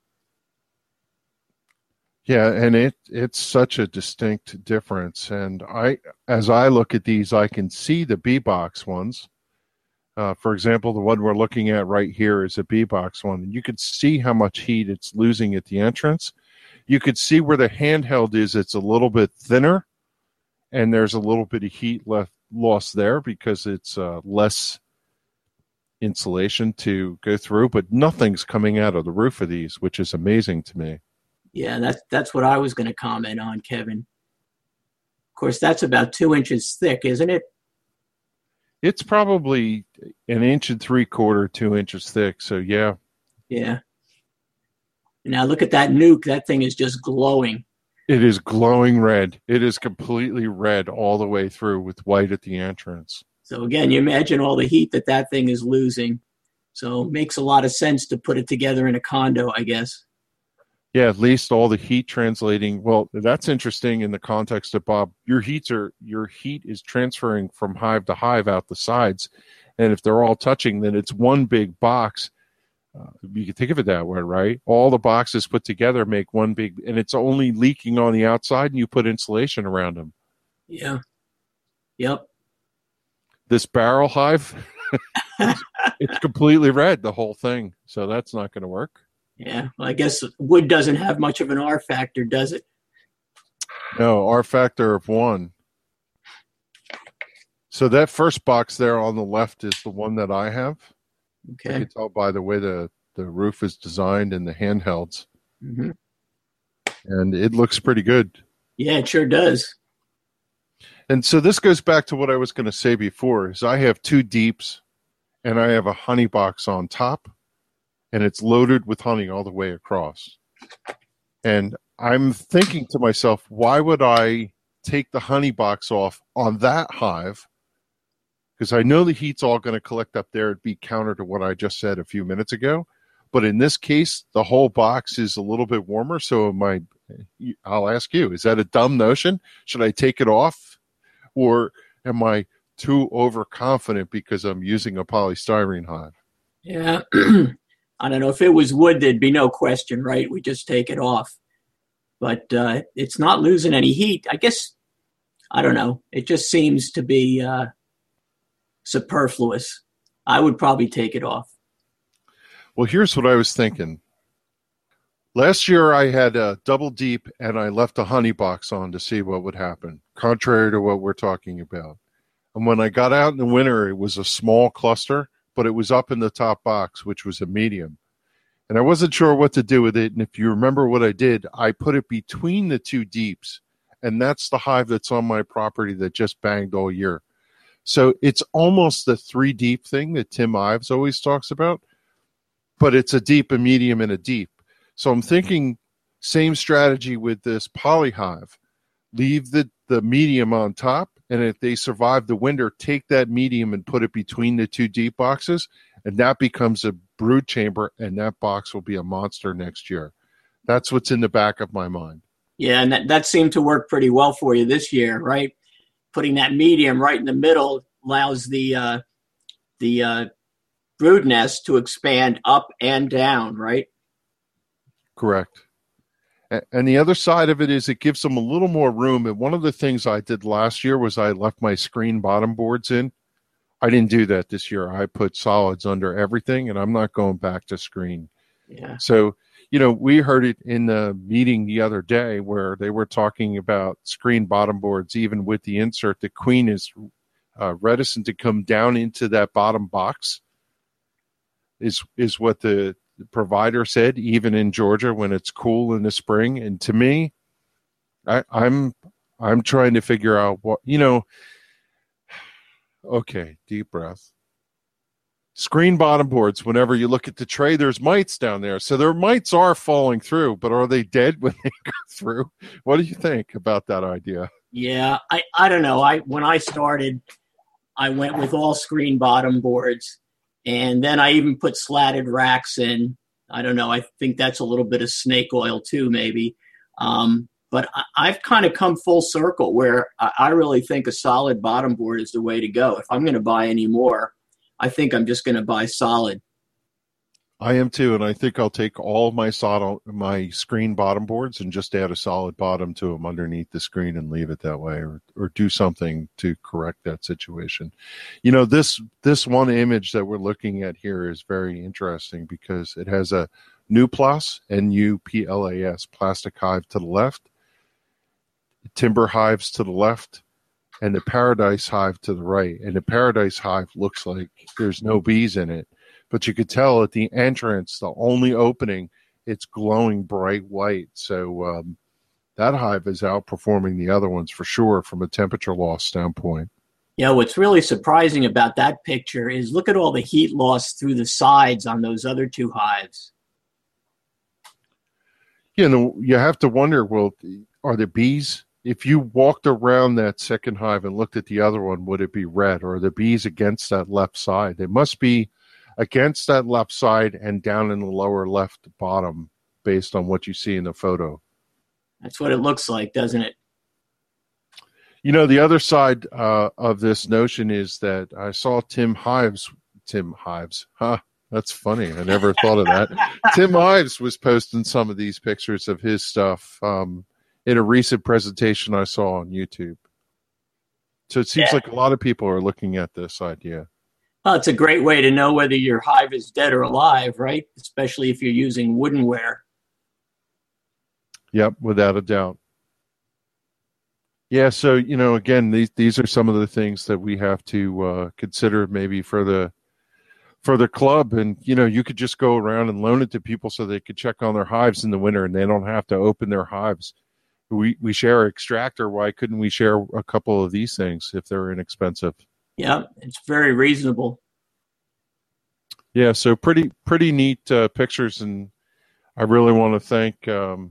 S1: Yeah, and it's such a distinct difference. And as I look at these, I can see the bee box ones. For example, the one we're looking at right here is a bee box one. You could see how much heat it's losing at the entrance. You could see where the handheld is. It's a little bit thinner, and there's a little bit of heat lost there because it's less insulation to go through. But nothing's coming out of the roof of these, which is amazing to me.
S2: Yeah, that's what I was going to comment on, Kevin. Of course, that's about 2 inches thick, isn't it?
S1: It's probably 1 3/4 inches, 2 inches thick. So, yeah.
S2: Yeah. Now, look at that nuke. That thing is just glowing.
S1: It is glowing red. It is completely red all the way through with white at the entrance.
S2: So, again, you imagine all the heat that thing is losing. So, it makes a lot of sense to put it together in a condo, I guess.
S1: Yeah, at least all the heat translating. Well, that's interesting in the context of Bob. Your heat is transferring from hive to hive out the sides, and if they're all touching, then it's one big box. You can think of it that way, right? All the boxes put together make one big, and it's only leaking on the outside, and you put insulation around them.
S2: Yeah. Yep.
S1: This barrel hive, it's completely red, the whole thing. So that's not going to work.
S2: Yeah, well, I guess wood doesn't have much of an R factor, does it?
S1: No, R factor of 1. So that first box there on the left is the one that I have.
S2: Okay.
S1: You can tell by the way the roof is designed and the handhelds.
S2: Mm-hmm.
S1: And it looks pretty good.
S2: Yeah, it sure does.
S1: And so this goes back to what I was going to say before, is I have 2 deeps and I have a honey box on top, and it's loaded with honey all the way across. And I'm thinking to myself, why would I take the honey box off on that hive? Because I know the heat's all going to collect up there. It'd be counter to what I just said a few minutes ago. But in this case, the whole box is a little bit warmer. So I'll ask you, is that a dumb notion? Should I take it off? Or am I too overconfident because I'm using a polystyrene hive?
S2: Yeah. I don't know. If it was wood, there'd be no question, right? We just take it off. But it's not losing any heat. I guess, I don't know. It just seems to be superfluous. I would probably take it off.
S1: Well, here's what I was thinking. Last year I had a double deep and I left a honey box on to see what would happen, contrary to what we're talking about. And when I got out in the winter, it was a small cluster, but it was up in the top box, which was a medium. And I wasn't sure what to do with it. And if you remember what I did, I put it between the two deeps. And that's the hive that's on my property that just banged all year. So it's almost the 3 deep thing that Tim Ives always talks about, but it's a deep, a medium, and a deep. So I'm thinking same strategy with this poly hive. Leave the medium on top, and if they survive the winter, take that medium and put it between the 2 deep boxes, and that becomes a brood chamber, and that box will be a monster next year. That's what's in the back of my mind.
S2: Yeah, and that seemed to work pretty well for you this year, right? Putting that medium right in the middle allows the brood nest to expand up and down, right?
S1: Correct. And the other side of it is it gives them a little more room. And one of the things I did last year was I left my screen bottom boards in. I didn't do that this year. I put solids under everything, and I'm not going back to screen.
S2: Yeah.
S1: So, we heard it in the meeting the other day where they were talking about screen bottom boards, even with the insert. The queen is reticent to come down into that bottom box, is what the provider said, even in Georgia when it's cool in the spring. And to me, I'm trying to figure out what, okay, deep breath. Screen bottom boards, whenever you look at the tray, there's mites down there. So their mites are falling through, but are they dead when they go through? What do you think about that idea?
S2: Yeah, I don't know. When I started, I went with all screen bottom boards, and then I even put slatted racks in. I don't know. I think that's a little bit of snake oil too, maybe. But I've kind of come full circle where I really think a solid bottom board is the way to go. If I'm going to buy any more, I think I'm just going to buy solid.
S1: I am too, and I think I'll take all of my screen bottom boards and just add a solid bottom to them underneath the screen and leave it that way, or do something to correct that situation. This one image that we're looking at here is very interesting because it has a Nuplas, N-U-P-L-A-S, plastic hive to the left, timber hives to the left, and the Paradise hive to the right. And the Paradise hive looks like there's no bees in it. But you could tell at the entrance, the only opening, it's glowing bright white. So that hive is outperforming the other ones for sure from a temperature loss standpoint.
S2: Yeah, what's really surprising about that picture is look at all the heat loss through the sides on those other 2 hives.
S1: You have to wonder, well, are the bees, if you walked around that second hive and looked at the other one, would it be red? Or are the bees against that left side? They must be against that left side and down in the lower left bottom based on what you see in the photo.
S2: That's what it looks like, doesn't it?
S1: The other side of this notion is that I saw Tim Ives. Huh? That's funny. I never thought of that. Tim Ives was posting some of these pictures of his stuff in a recent presentation I saw on YouTube. So it seems like a lot of people are looking at this idea.
S2: Well, it's a great way to know whether your hive is dead or alive, right? Especially if you're using woodenware.
S1: Yep, without a doubt. Yeah, so, again, these are some of the things that we have to consider maybe for the club. And, you could just go around and loan it to people so they could check on their hives in the winter and they don't have to open their hives. We share an extractor. Why couldn't we share a couple of these things if they're inexpensive?
S2: Yeah, it's very reasonable.
S1: Yeah, so pretty neat pictures, and I really want to thank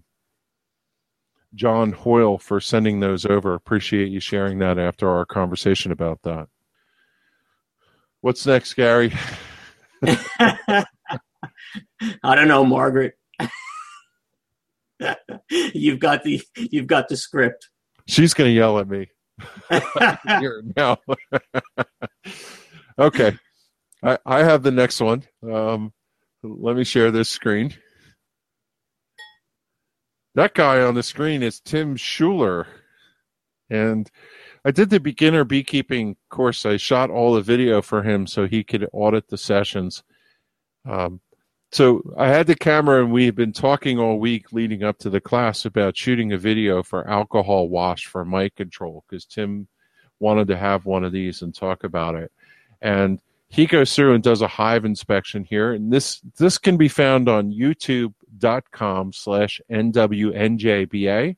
S1: John Hoyle for sending those over. Appreciate you sharing that after our conversation about that. What's next, Gary?
S2: I don't know, Margaret. You've got the script.
S1: She's going to yell at me here now. Okay, I have the next one. Let me share this screen. That guy on the screen is Tim Schuler. And I did the beginner beekeeping course. I shot all the video for him so he could audit the sessions. So I had the camera, and we had been talking all week leading up to the class about shooting a video for alcohol wash for mite control, because Tim wanted to have one of these and talk about it. And he goes through and does a hive inspection here. And this can be found on youtube.com/NWNJBA.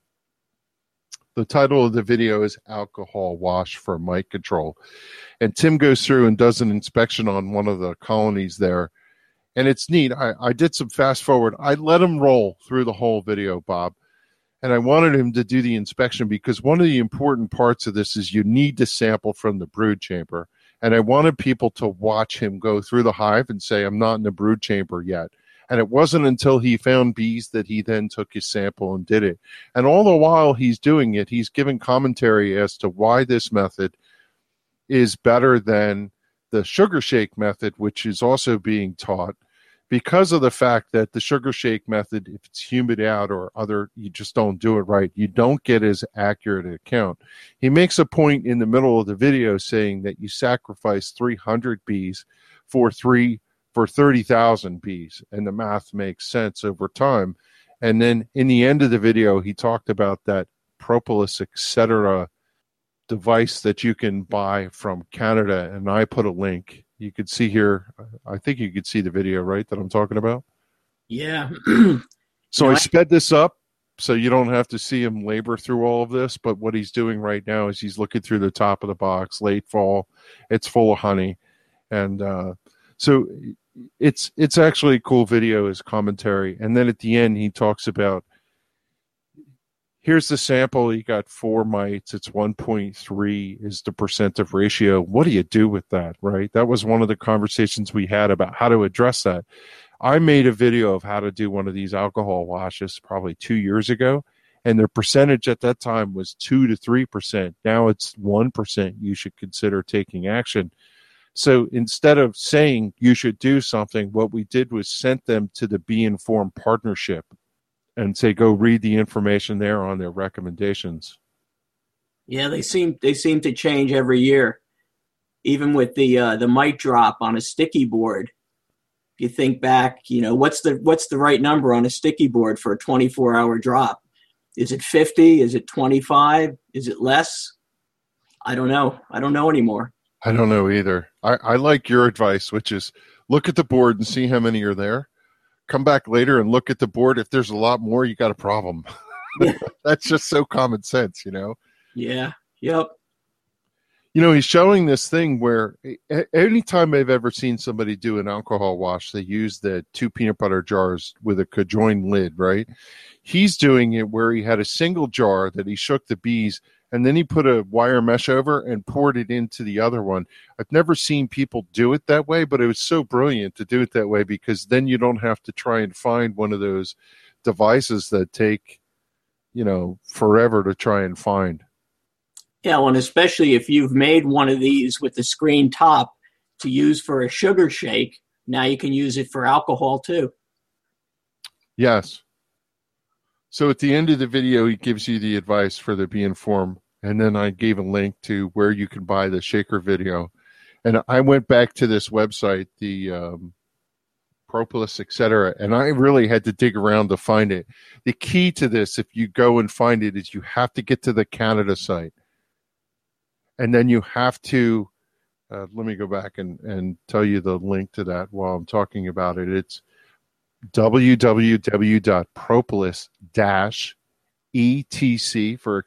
S1: The title of the video is Alcohol Wash for Mite Control. And Tim goes through and does an inspection on one of the colonies there. And it's neat. I did some fast forward. I let him roll through the whole video, Bob. And I wanted him to do the inspection because one of the important parts of this is you need to sample from the brood chamber. And I wanted people to watch him go through the hive and say, I'm not in the brood chamber yet. And it wasn't until he found bees that he then took his sample and did it. And all the while he's doing it, he's giving commentary as to why this method is better than the sugar shake method, which is also being taught, because of the fact that the sugar shake method, if it's humid out or other, you just don't do it right. You don't get as accurate a count. He makes a point in the middle of the video saying that you sacrifice 300 bees for 30,000 bees, and the math makes sense over time. And then in the end of the video, he talked about that Propolis, etc. device that you can buy from Canada, and I put a link. You could see here, I think you could see the video, right, that I'm talking about?
S2: Yeah.
S1: So I sped this up so you don't have to see him labor through all of this, but what he's doing right now is he's looking through the top of the box, late fall, it's full of honey. And so it's actually a cool video, his commentary. And then at the end, he talks about, here's the sample. You got 4 mites. It's 1.3 is the percent of ratio. What do you do with that, right? That was one of the conversations we had about how to address that. I made a video of how to do one of these alcohol washes probably 2 years ago, and the percentage at that time was 2 to 3%. Now it's 1%. You should consider taking action. So instead of saying you should do something, what we did was sent them to the Bee Informed Partnership and say, go read the information there on their recommendations.
S2: Yeah, they seem to change every year. Even with the mite drop on a sticky board, if you think back, what's the right number on a sticky board for a 24-hour drop? Is it 50? Is it 25? Is it less? I don't know. I don't know anymore.
S1: I don't know either. I like your advice, which is look at the board and see how many are there. Come back later and look at the board. If there's a lot more, you got a problem. That's just so common sense,
S2: Yeah. Yep.
S1: He's showing this thing where anytime I've ever seen somebody do an alcohol wash, they use the 2 peanut butter jars with a conjoined lid, right? He's doing it where he had a single jar that he shook the bees, and then he put a wire mesh over and poured it into the other one. I've never seen people do it that way, but it was so brilliant to do it that way, because then you don't have to try and find one of those devices that take, forever to try and find.
S2: Yeah, well, and especially if you've made one of these with the screen top to use for a sugar shake, now you can use it for alcohol too.
S1: Yes. So at the end of the video, he gives you the advice for the Bee Informed, and then I gave a link to where you can buy the shaker video. And I went back to this website, the Propolis, etc., and I really had to dig around to find it. The key to this, if you go and find it, is you have to get to the Canada site. And then you have to, let me go back and tell you the link to that while I'm talking about it. It's www.propolis-etc for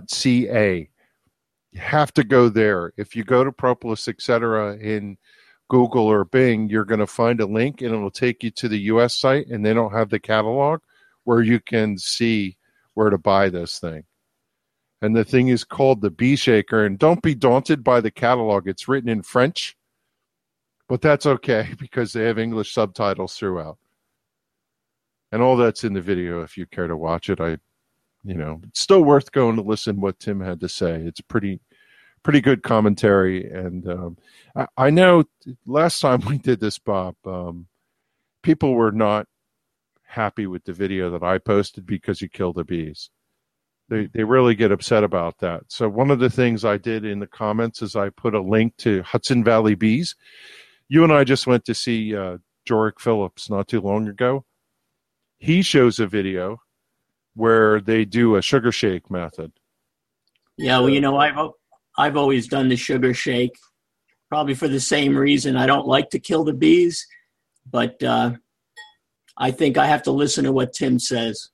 S1: etc.ca. You have to go there. If you go to Propolis, etc. in Google or Bing, you're going to find a link and it will take you to the US site, and they don't have the catalog where you can see where to buy this thing. And the thing is called the Bee Shaker. And don't be daunted by the catalog. It's written in French, but that's okay because they have English subtitles throughout. And all that's in the video if you care to watch it. It's still worth going to listen to what Tim had to say. It's pretty good commentary. And I know last time we did this, Bob, people were not happy with the video that I posted because you killed the bees. They really get upset about that. So one of the things I did in the comments is I put a link to Hudson Valley Bees. You and I just went to see Jorik Phillips not too long ago. He shows a video where they do a sugar shake method.
S2: Yeah, well, I've always done the sugar shake, probably for the same reason. I don't like to kill the bees, but I think I have to listen to what Tim says.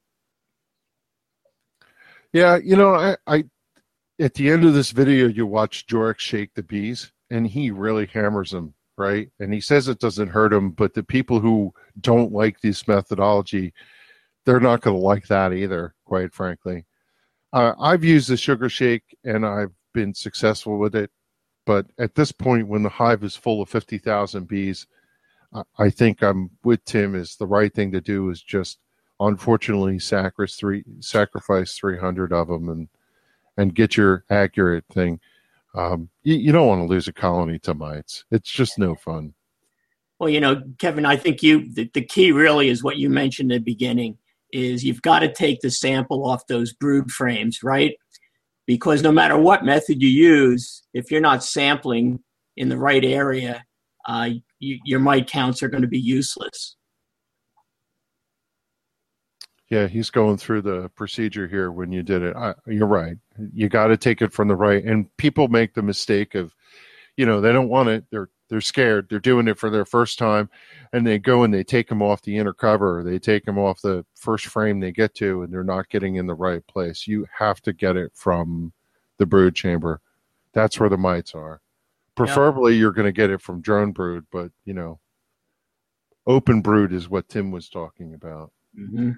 S1: Yeah, I at the end of this video, you watch Jorik shake the bees, and he really hammers them, right? And he says it doesn't hurt him, but the people who don't like this methodology, they're not going to like that either, quite frankly. I've used the sugar shake, and I've been successful with it. But at this point, when the hive is full of 50,000 bees, I think I'm with Tim. Is the right thing to do is just, unfortunately, sacrifice 300 of them and get your accurate thing. You don't want to lose a colony to mites. It's just no fun.
S2: Well, Kevin, I think the key really is what you mentioned at the beginning, is you've got to take the sample off those brood frames, right? Because no matter what method you use, if you're not sampling in the right area, your mite counts are going to be useless.
S1: Yeah, he's going through the procedure here when you did it. You're right. You got to take it from the right. And people make the mistake of, they don't want it. They're scared. They're doing it for their first time. And they go and they take them off the inner cover. They take them off the first frame they get to, and they're not getting in the right place. You have to get it from the brood chamber. That's where the mites are. Preferably, You're going to get it from drone brood, but, open brood is what Tim was talking about.
S2: Mm-hmm.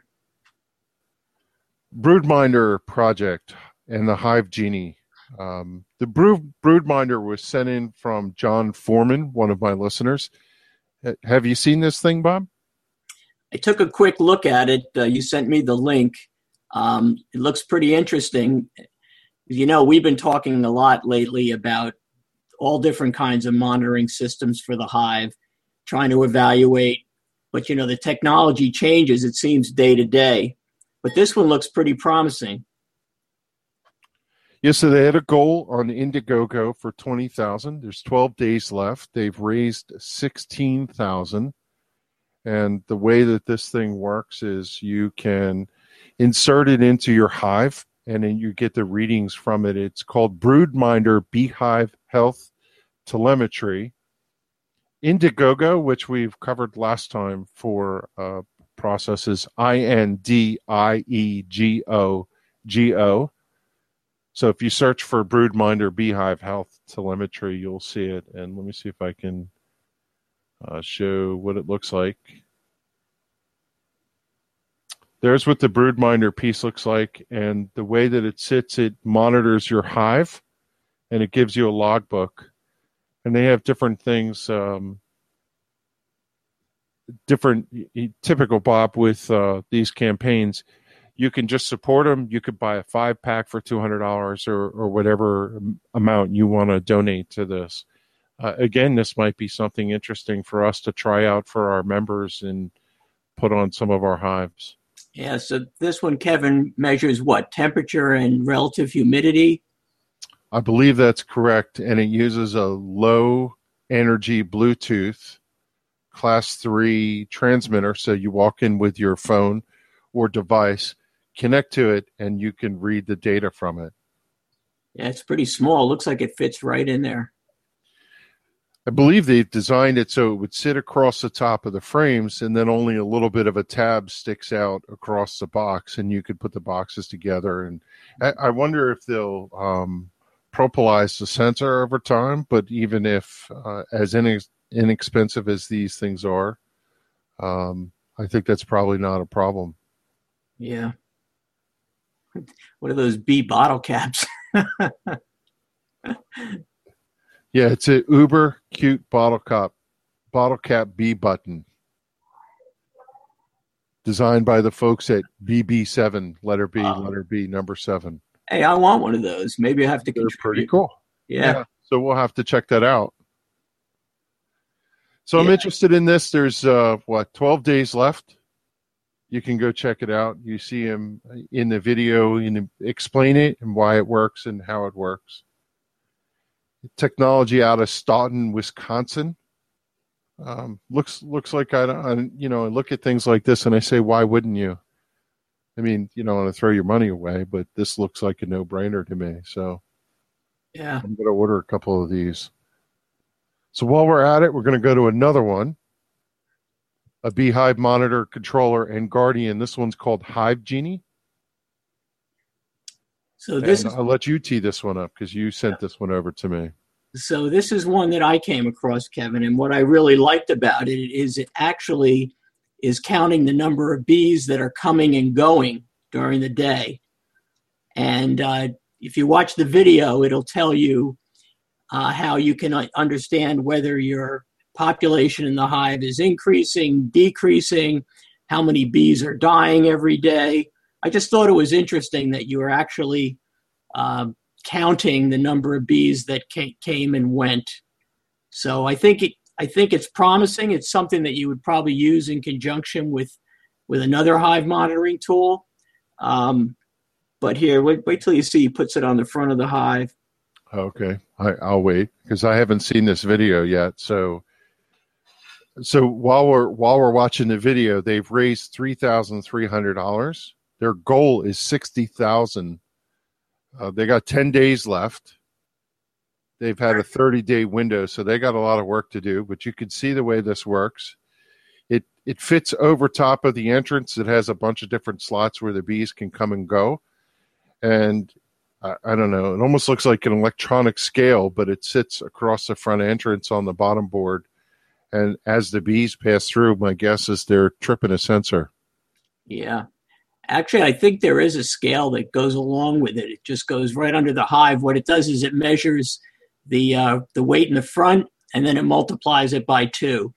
S1: Broodminder project and the Hive Genie. The Broodminder was sent in from John Foreman, one of my listeners. Have you seen this thing, Bob?
S2: I took a quick look at it. You sent me the link. It looks pretty interesting. We've been talking a lot lately about all different kinds of monitoring systems for the hive, trying to evaluate. But, the technology changes, it seems, day to day. But this one looks pretty promising.
S1: Yeah, so they had a goal on Indiegogo for 20,000. There's 12 days left. They've raised 16,000. And the way that this thing works is you can insert it into your hive, and then you get the readings from it. It's called Broodminder Beehive Health Telemetry. Indiegogo, which we've covered last time for processes, INDIEGOGO. So if you search for Broodminder Beehive Health Telemetry, you'll see it. And let me see if I can show what it looks like. There's what the Broodminder piece looks like. And the way that it sits, it monitors your hive, and it gives you a logbook. And they have different things, typical, Bob, with these campaigns. You can just support them. You could buy a 5-pack for $200 or whatever amount you want to donate to this. Again, this might be something interesting for us to try out for our members and put on some of our hives.
S2: Yeah, so this one, Kevin, measures what? Temperature and relative humidity?
S1: I believe that's correct, and it uses a low-energy Bluetooth Class 3 transmitter, so you walk in with your phone or device, connect to it, and you can read the data from it.
S2: Yeah, it's pretty small. It looks like it fits right in there.
S1: I believe they've designed it so it would sit across the top of the frames, and then only a little bit of a tab sticks out across the box, and you could put the boxes together. And I wonder if they'll propolize the sensor over time, but even if, as inexpensive as these things are, I think that's probably not a problem.
S2: Yeah. What are those bee bottle caps?
S1: Yeah, it's a uber cute bottle cap bee button, designed by the folks at BB7, letter B, number 7.
S2: Hey, I want one of those. Maybe I have to
S1: They're pretty
S2: contribute.
S1: cool.
S2: Yeah.
S1: So we'll have to check that out. So
S2: Yeah.
S1: I'm interested in this. There's 12 days left. You can go check it out. You see him in the video and explain it and why it works and how it works. Technology out of Stoughton, Wisconsin. Looks like I look at things like this and I say, why wouldn't you? I mean, you don't want to throw your money away, but this looks like a no-brainer to me. So
S2: Yeah.
S1: I'm going to order a couple of these. So while we're at it, we're going to go to another one. A Beehive monitor, controller, and guardian. This one's called Hive Genie.
S2: So
S1: I'll let you tee this one up because you sent this one over to me.
S2: So this is one that I came across, Kevin, and what I really liked about it is it actually is counting the number of bees that are coming and going during the day. And if you watch the video, it'll tell you how you can understand whether your population in the hive is increasing, decreasing, how many bees are dying every day. I just thought it was interesting that you were actually counting the number of bees that came and went. So I think it's promising. It's something that you would probably use in conjunction with another hive monitoring tool. But here, wait till you see he puts it on the front of the hive.
S1: Okay, I'll wait because I haven't seen this video yet. So while we're watching the video, they've raised $3,300. Their goal is $60,000. They got 10 days left. They've had a 30-day window, so they got a lot of work to do. But you can see the way this works. It fits over top of the entrance. It has a bunch of different slots where the bees can come and go. And I don't know. It almost looks like an electronic scale, but it sits across the front entrance on the bottom board. And as the bees pass through, my guess is they're tripping a sensor.
S2: Yeah. Actually, I think there is a scale that goes along with it. It just goes right under the hive. What it does is it measures the weight in the front, and then it multiplies it by 2.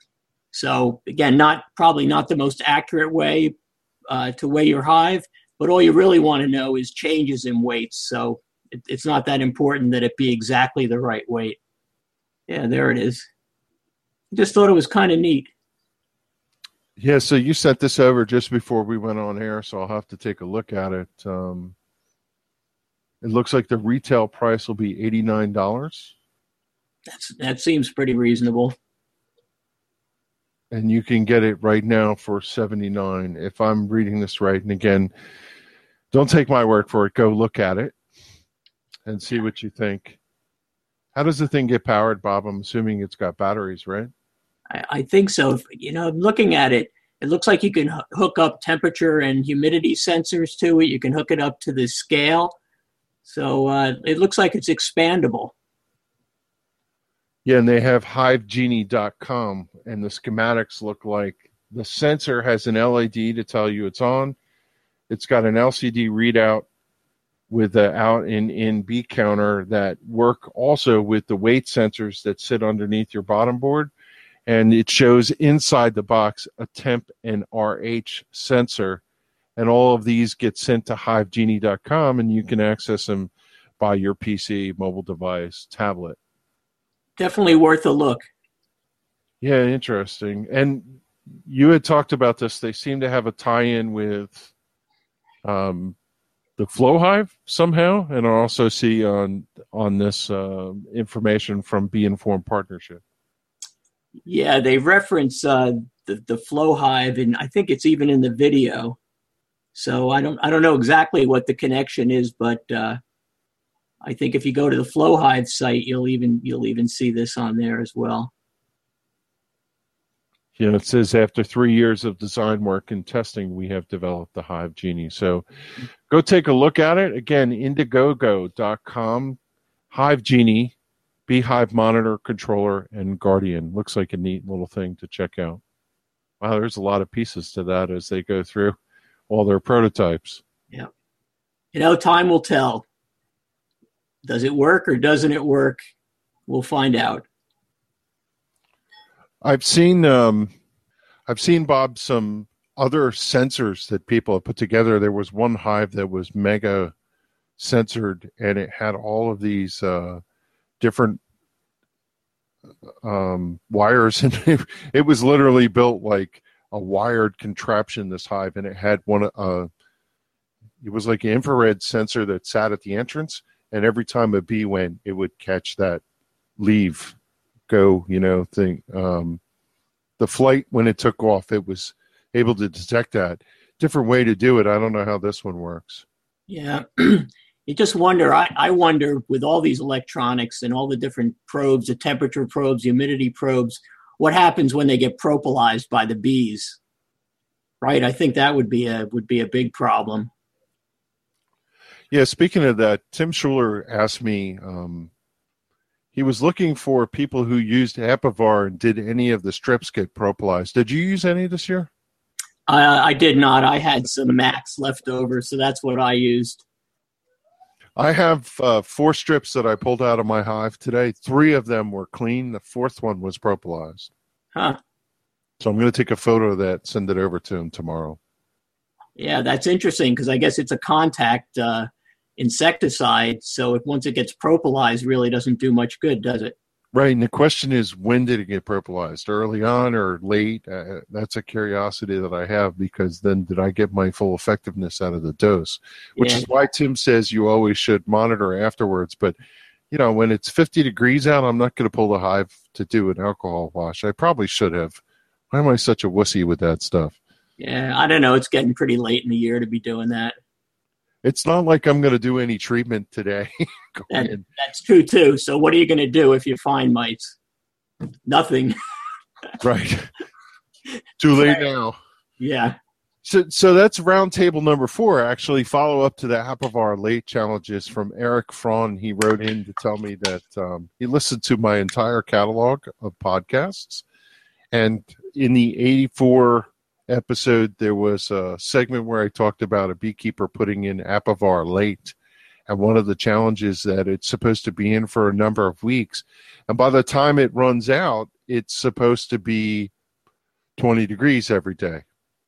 S2: So again, probably not the most accurate way to weigh your hive, but all you really want to know is changes in weights. So it's not that important that it be exactly the right weight. Yeah, there it is. I just thought it was kind of neat.
S1: Yeah, so you sent this over just before we went on air, so I'll have to take a look at it. It looks like the retail price will be $89.
S2: That seems pretty reasonable.
S1: And you can get it right now for $79, if I'm reading this right. And again, don't take my word for it. Go look at it and see what you think. How does the thing get powered, Bob? I'm assuming it's got batteries, right?
S2: I think so. Looking at it, it looks like you can hook up temperature and humidity sensors to it. You can hook it up to the scale. So it looks like it's expandable.
S1: Yeah, and they have hivegenie.com, and the schematics look like the sensor has an LED to tell you it's on. It's got an LCD readout with the out and in bee counter that work also with the weight sensors that sit underneath your bottom board. And it shows inside the box a temp and RH sensor. And all of these get sent to hivegenie.com, and you can access them by your PC, mobile device, tablet.
S2: Definitely worth a look.
S1: Yeah, interesting. And you had talked about this. They seem to have a tie-in with the Flow Hive somehow, and I also see on this information from Bee Informed Partnership.
S2: Yeah, they reference the Flow Hive, and I think it's even in the video. So I don't know exactly what the connection is, but I think if you go to the Flow Hive site, you'll even see this on there as well.
S1: Yeah, it says after 3 years of design work and testing, we have developed the Hive Genie. So go take a look at it. Again, Indiegogo.com, Hive Genie, Beehive Monitor, Controller, and Guardian. Looks like a neat little thing to check out. Wow, there's a lot of pieces to that as they go through all their prototypes.
S2: Yeah. Time will tell. Does it work or doesn't it work? We'll find out.
S1: I've seen Bob some other sensors that people have put together. There was one hive that was mega censored, and it had all of these different wires, and it was literally built like a wired contraption, this hive, and it had it was like an infrared sensor that sat at the entrance, and every time a bee went, it would catch that leave, go, thing. The flight, when it took off, it was able to detect that. Different way to do it. I don't know how this one works.
S2: Yeah. You just wonder, I wonder, with all these electronics and all the different probes, the temperature probes, humidity probes, what happens when they get propolized by the bees, right? I think that would be a big problem.
S1: Yeah, speaking of that, Tim Schuler asked me, he was looking for people who used Apivar, and did any of the strips get propolized? Did you use any this year?
S2: I did not. I had some Max left over, so that's what I used.
S1: I have 4 strips that I pulled out of my hive today. 3 of them were clean. The 4th one was propolized.
S2: Huh.
S1: So I'm going to take a photo of that, send it over to him tomorrow.
S2: Yeah, that's interesting, because I guess it's a contact insecticide. So once it gets propolized, really doesn't do much good, does it?
S1: Right. And the question is, when did it get propolized? Early on or late? That's a curiosity that I have, because then did I get my full effectiveness out of the dose? Which is why Tim says you always should monitor afterwards. But, when it's 50 degrees out, I'm not going to pull the hive to do an alcohol wash. I probably should have. Why am I such a wussy with that stuff?
S2: Yeah, I don't know. It's getting pretty late in the year to be doing that.
S1: It's not like I'm going to do any treatment today.
S2: That's true, too. So what are you going to do if you find mites? Nothing.
S1: Right. Too late now.
S2: Yeah.
S1: So that's round table number 4, actually. Follow up to the Apivar late challenges from Eric Fraun. He wrote in to tell me that he listened to my entire catalog of podcasts. And in the 84 episode, there was a segment where I talked about a beekeeper putting in Apivar late, and one of the challenges that it's supposed to be in for a number of weeks, and by the time it runs out, it's supposed to be 20 degrees every day.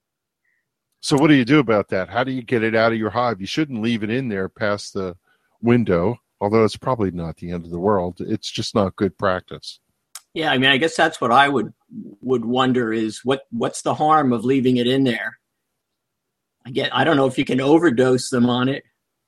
S1: So what do you do about that? How do you get it out of your hive? You shouldn't leave it in there past the window, although it's probably not the end of the world. It's just not good practice.
S2: Yeah, I mean, I guess that's what I would wonder is what's the harm of leaving it in there? I don't know if you can overdose them on it.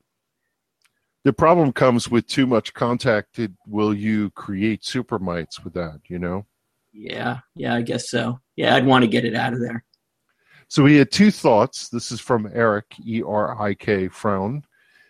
S1: The problem comes with too much contact. Will you create super mites with that,
S2: Yeah, I guess so. Yeah, I'd want to get it out of there.
S1: So we had 2 thoughts. This is from Eric, E-R-I-K, Fraun.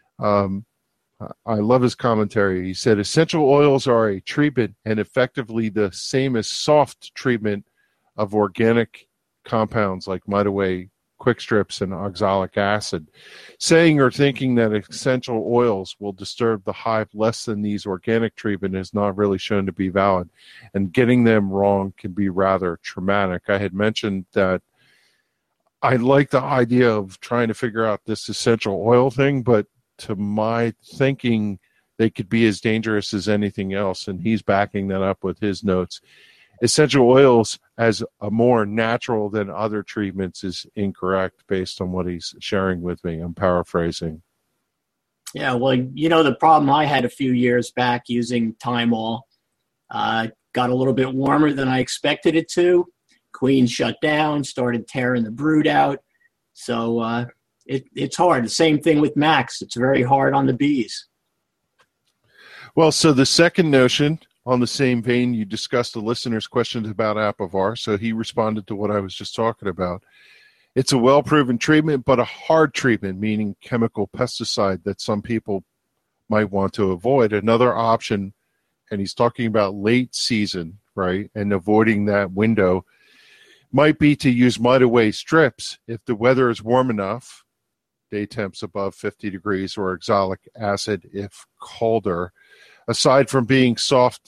S1: I love his commentary. He said, essential oils are a treatment and effectively the same as soft treatment of organic compounds like Mitaway, quick strips, and oxalic acid. Saying or thinking that essential oils will disturb the hive less than these organic treatment is not really shown to be valid, and getting them wrong can be rather traumatic. I had mentioned that I like the idea of trying to figure out this essential oil thing, but to my thinking, they could be as dangerous as anything else, and he's backing that up with his notes. Essential oils as a more natural than other treatments is incorrect based on what he's sharing with me. I'm paraphrasing.
S2: Yeah, well, the problem I had a few years back using Thymol got a little bit warmer than I expected it to. Queen shut down, started tearing the brood out. So it's hard. The same thing with Max. It's very hard on the bees.
S1: Well, so the second notion, on the same vein, you discussed the listener's questions about Apivar, so he responded to what I was just talking about. It's a well-proven treatment, but a hard treatment, meaning chemical pesticide that some people might want to avoid. Another option, and he's talking about late season, right, and avoiding that window, might be to use Mitaway strips if the weather is warm enough, day temps above 50 degrees, or oxalic acid if colder. Aside from being soft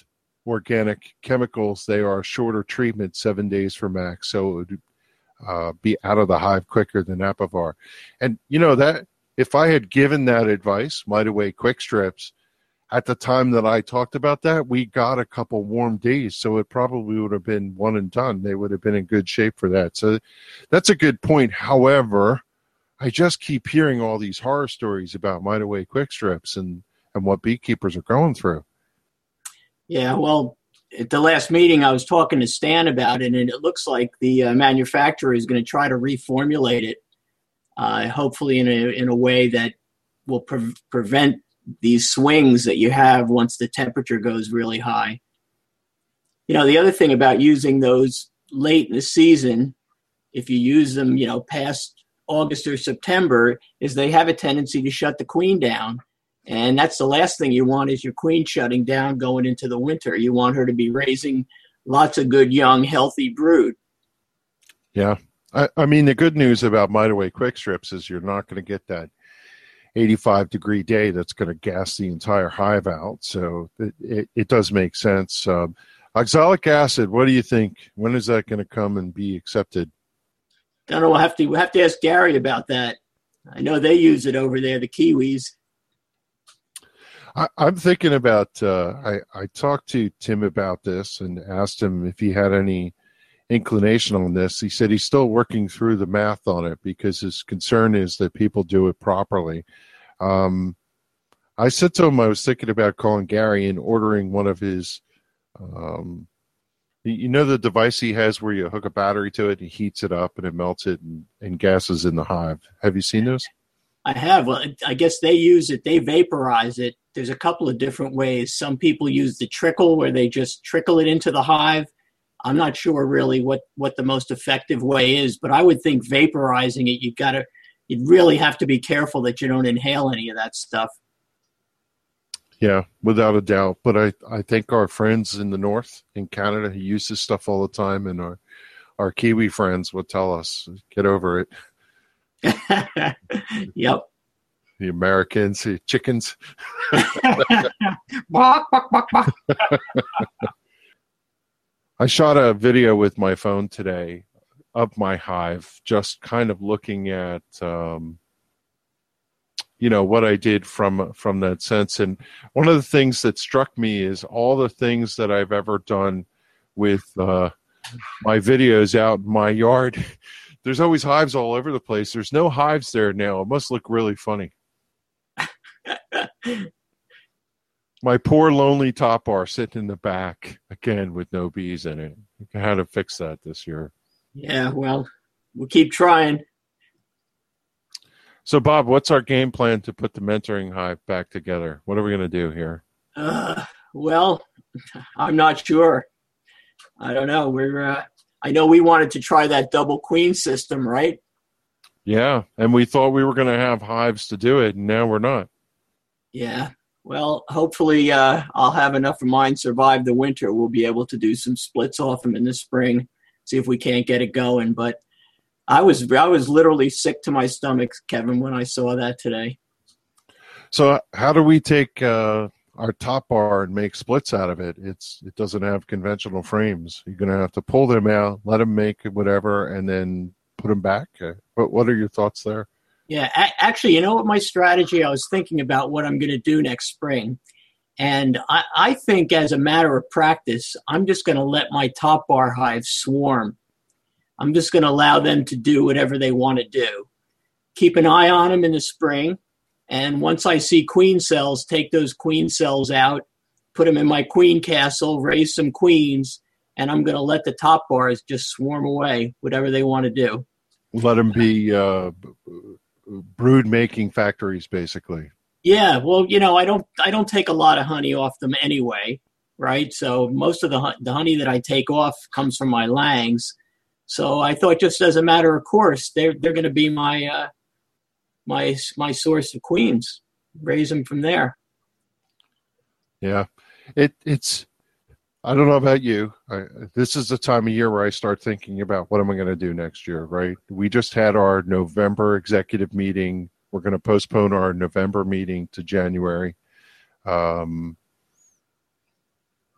S1: organic chemicals, they are shorter treatment, 7 days for max. So it would be out of the hive quicker than Apivar. And that if I had given that advice, Might Away Quick Strips, at the time that I talked about that, we got a couple warm days, so it probably would have been one and done. They would have been in good shape for that. So that's a good point. However, I just keep hearing all these horror stories about Might Away Quick Strips and what beekeepers are going through.
S2: Yeah, well, at the last meeting, I was talking to Stan about it, and it looks like the manufacturer is going to try to reformulate it, hopefully in a way that will prevent these swings that you have once the temperature goes really high. The other thing about using those late in the season, if you use them, past August or September, is they have a tendency to shut the queen down. And that's the last thing you want, is your queen shutting down going into the winter. You want her to be raising lots of good, young, healthy brood.
S1: Yeah. I mean, the good news about Might Away Quick Strips is you're not going to get that 85-degree day that's going to gas the entire hive out. So it does make sense. Oxalic acid, what do you think? When is that going to come and be accepted?
S2: I don't know. We'll have to ask Gary about that. I know they use it over there, the Kiwis.
S1: I'm thinking about, I talked to Tim about this and asked him if he had any inclination on this. He said he's still working through the math on it because his concern is that people do it properly. I said to him I was thinking about calling Gary and ordering one of his, the device he has where you hook a battery to it and he heats it up and it melts it and gases in the hive. Have you seen those?
S2: I have. Well, I guess they use it. They vaporize it. There's a couple of different ways. Some people use the trickle where they just trickle it into the hive. I'm not sure really what the most effective way is, but I would think vaporizing it, you'd really have to be careful that you don't inhale any of that stuff.
S1: Yeah, without a doubt. But I think our friends in the north, in Canada, who use this stuff all the time, and our Kiwi friends will tell us, get over it.
S2: Yep.
S1: The Americans, the chickens.
S2: Bok, bok, bok, bok.
S1: I shot a video with my phone today of my hive, just kind of looking at, what I did from that sense. And one of the things that struck me is all the things that I've ever done with my videos out in my yard. There's always hives all over the place. There's no hives there now. It must look really funny. My poor lonely top bar sitting in the back again with no bees in it. I had to fix that this year.
S2: Yeah, well, we'll keep trying.
S1: So, Bob, what's our game plan to put the mentoring hive back together? What are we going to do here?
S2: Well, I'm not sure. I don't know. I know we wanted to try that double queen system, right?
S1: Yeah, and we thought we were going to have hives to do it, and now we're not.
S2: Yeah. Well, hopefully I'll have enough of mine survive the winter. We'll be able to do some splits off them in the spring, see if we can't get it going. But I was literally sick to my stomach, Kevin, when I saw that today.
S1: So how do we take our top bar and make splits out of it? It doesn't have conventional frames. You're going to have to pull them out, let them make whatever, and then put them back. What are your thoughts there?
S2: Yeah, actually, you know what my strategy? I was thinking about what I'm going to do next spring. And I think as a matter of practice, I'm just going to let my top bar hives swarm. I'm just going to allow them to do whatever they want to do. Keep an eye on them in the spring. And once I see queen cells, take those queen cells out, put them in my queen castle, raise some queens, and I'm going to let the top bars just swarm away, whatever they want to do.
S1: Let them be brood making factories, basically.
S2: Yeah, well, I don't take a lot of honey off them anyway, right? So most of the honey that I take off comes from my langs. So I thought, just as a matter of course, they're going to be my my source of queens. Raise them from there.
S1: Yeah, it's. I don't know about you. This is the time of year where I start thinking about what am I going to do next year, right? We just had our November executive meeting. We're going to postpone our November meeting to January.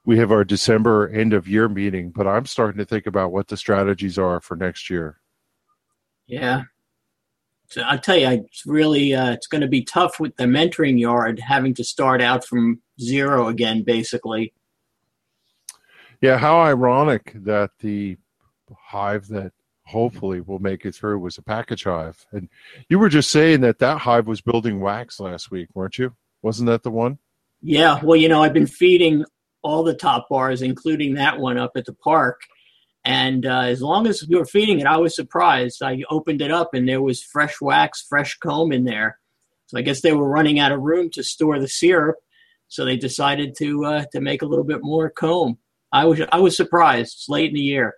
S1: we have our December end of year meeting, but I'm starting to think about what the strategies are for next year.
S2: Yeah. So I'll tell you, it's really, it's going to be tough with the mentoring yard, having to start out from zero again, basically.
S1: Yeah, how ironic that the hive that hopefully will make it through was a package hive. And you were just saying that hive was building wax last week, weren't you? Wasn't that the one?
S2: Yeah. Well, I've been feeding all the top bars, including that one up at the park. And as long as we were feeding it, I was surprised. I opened it up, and there was fresh wax, fresh comb in there. So I guess they were running out of room to store the syrup, so they decided to make a little bit more comb. I was surprised. It's late in the year.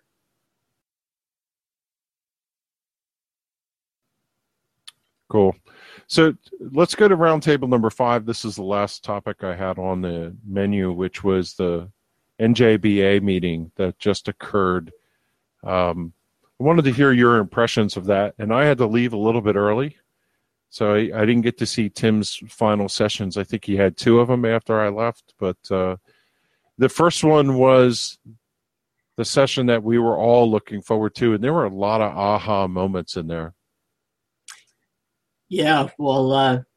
S1: Cool. So let's go to roundtable number 5. This is the last topic I had on the menu, which was the NJBA meeting that just occurred. I wanted to hear your impressions of that, and I had to leave a little bit early, so I didn't get to see Tim's final sessions. I think he had 2 of them after I left, but the first one was the session that we were all looking forward to, and there were a lot of aha moments in there.
S2: Yeah, well,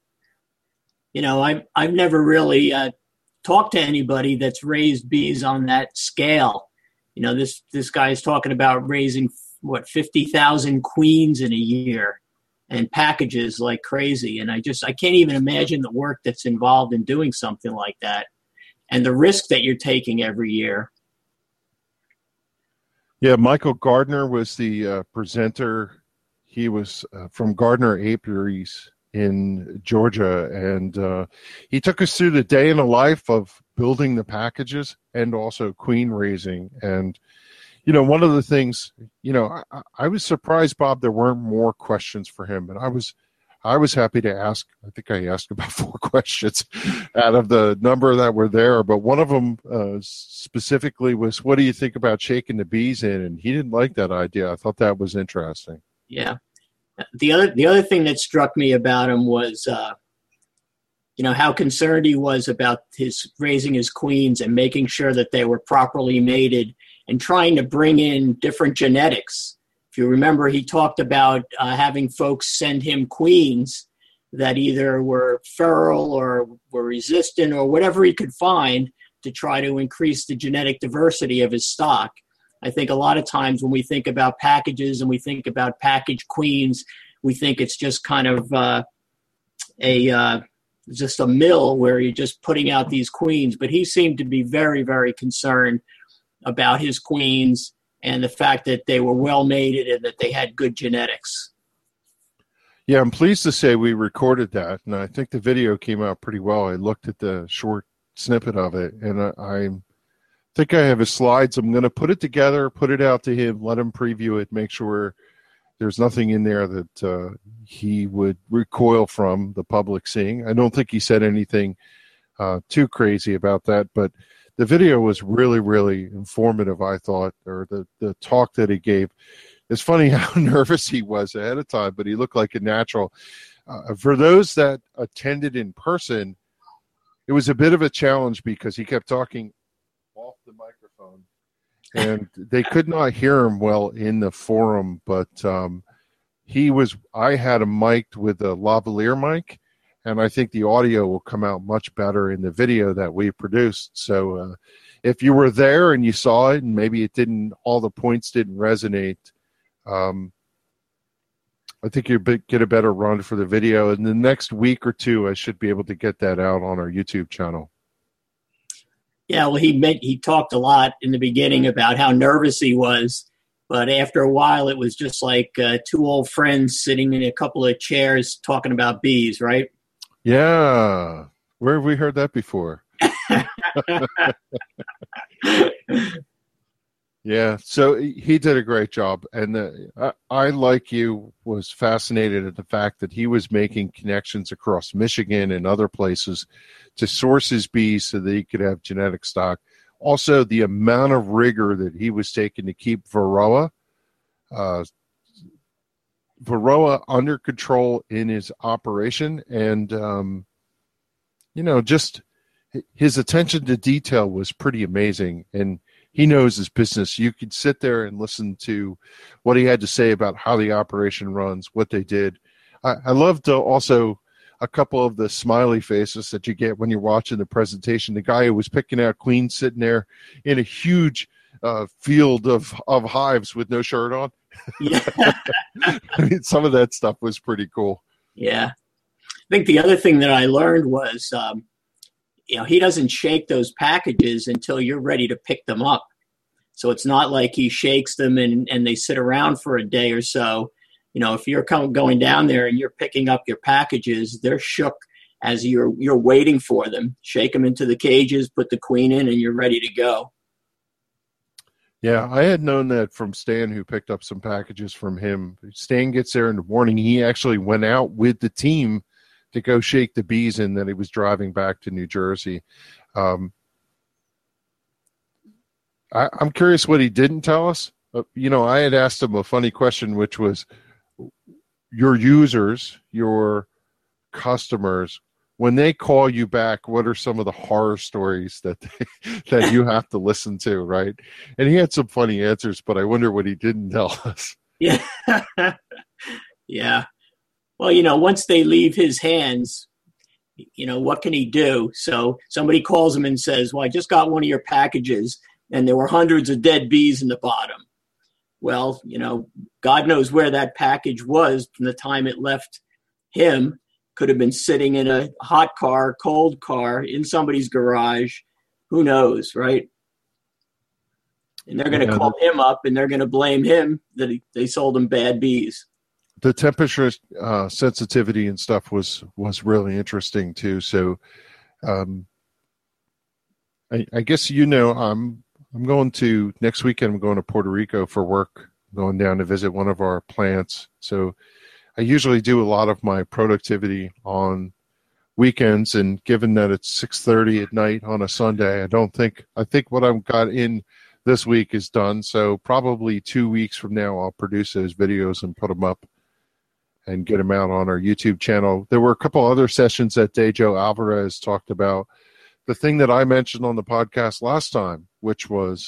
S2: I've never really talked to anybody that's raised bees on that scale. This guy's talking about raising 50,000 queens in a year and packages like crazy. And I can't even imagine the work that's involved in doing something like that and the risk that you're taking every year.
S1: Yeah, Michael Gardner was the presenter. He was from Gardner Apiaries in Georgia, and he took us through the day in the life of building the packages and also queen raising. And, one of the things, I was surprised, Bob, there weren't more questions for him, but I was happy to ask. I think I asked about 4 questions out of the number that were there, but one of them specifically was, what do you think about shaking the bees in? And he didn't like that idea. I thought that was interesting.
S2: Yeah. The other thing that struck me about him was, how concerned he was about his raising his queens and making sure that they were properly mated and trying to bring in different genetics. If you remember, he talked about having folks send him queens that either were feral or were resistant or whatever he could find to try to increase the genetic diversity of his stock. I think a lot of times when we think about packages and we think about package queens, we think it's just kind of just a mill where you're just putting out these queens. But he seemed to be very, very concerned about his queens and the fact that they were well mated and that they had good genetics.
S1: Yeah, I'm pleased to say we recorded that, and I think the video came out pretty well. I looked at the short snippet of it, and I think I have his slides. I'm going to put it together, put it out to him, let him preview it, make sure there's nothing in there that he would recoil from the public seeing. I don't think he said anything too crazy about that, but the video was really, really informative, I thought, or the talk that he gave. It's funny how nervous he was ahead of time, but he looked like a natural. For those that attended in person, it was a bit of a challenge because he kept talking off the microphone, and they could not hear him well in the forum, but I had him mic'd with a lavalier mic, and I think the audio will come out much better in the video that we produced. So if you were there and you saw it and maybe all the points didn't resonate, I think you get a better run for the video. In the next week or 2, I should be able to get that out on our YouTube channel.
S2: Yeah, well, he talked a lot in the beginning about how nervous he was, but after a while, it was just like 2 old friends sitting in a couple of chairs talking about bees, right?
S1: Yeah. Where have we heard that before? Yeah, so he did a great job. And I, like you, was fascinated at the fact that he was making connections across Michigan and other places to source his bees so that he could have genetic stock. Also, the amount of rigor that he was taking to keep Varroa under control in his operation. And, just his attention to detail was pretty amazing, and he knows his business. You could sit there and listen to what he had to say about how the operation runs, what they did. I loved also a couple of the smiley faces that you get when you're watching the presentation. The guy who was picking out queens sitting there in a huge field of hives with no shirt on.
S2: Yeah.
S1: I mean, some of that stuff was pretty cool.
S2: Yeah. I think the other thing that I learned was, he doesn't shake those packages until you're ready to pick them up. So it's not like he shakes them and they sit around for a day or so. If you're going down there and you're picking up your packages, they're shook as you're waiting for them. Shake them into the cages, put the queen in, and you're ready to go.
S1: Yeah, I had known that from Stan, who picked up some packages from him. Stan gets there in the morning. He actually went out with the team to go shake the bees, and then he was driving back to New Jersey. I'm curious what he didn't tell us. I had asked him a funny question, which was, your users, your customers, when they call you back, what are some of the horror stories that you have to listen to, right? And he had some funny answers, but I wonder what he didn't tell us.
S2: Yeah. Yeah. Well, once they leave his hands, what can he do? So somebody calls him and says, well, I just got one of your packages, and there were hundreds of dead bees in the bottom. Well, God knows where that package was from the time it left him. Could have been sitting in a hot car, cold car, in somebody's garage. Who knows, right? And they're going to call him up, and they're going to blame him that they sold him bad bees.
S1: The temperature sensitivity and stuff was really interesting too. So, I guess I'm going to next weekend. I'm going to Puerto Rico for work. I'm going down to visit one of our plants. So I usually do a lot of my productivity on weekends, and given that it's 6:30 at night on a Sunday, I think what I've got in this week is done. So probably 2 weeks from now, I'll produce those videos and put them up and get them out on our YouTube channel. There were a couple other sessions that Dejo Alvarez talked about. The thing that I mentioned on the podcast last time, which was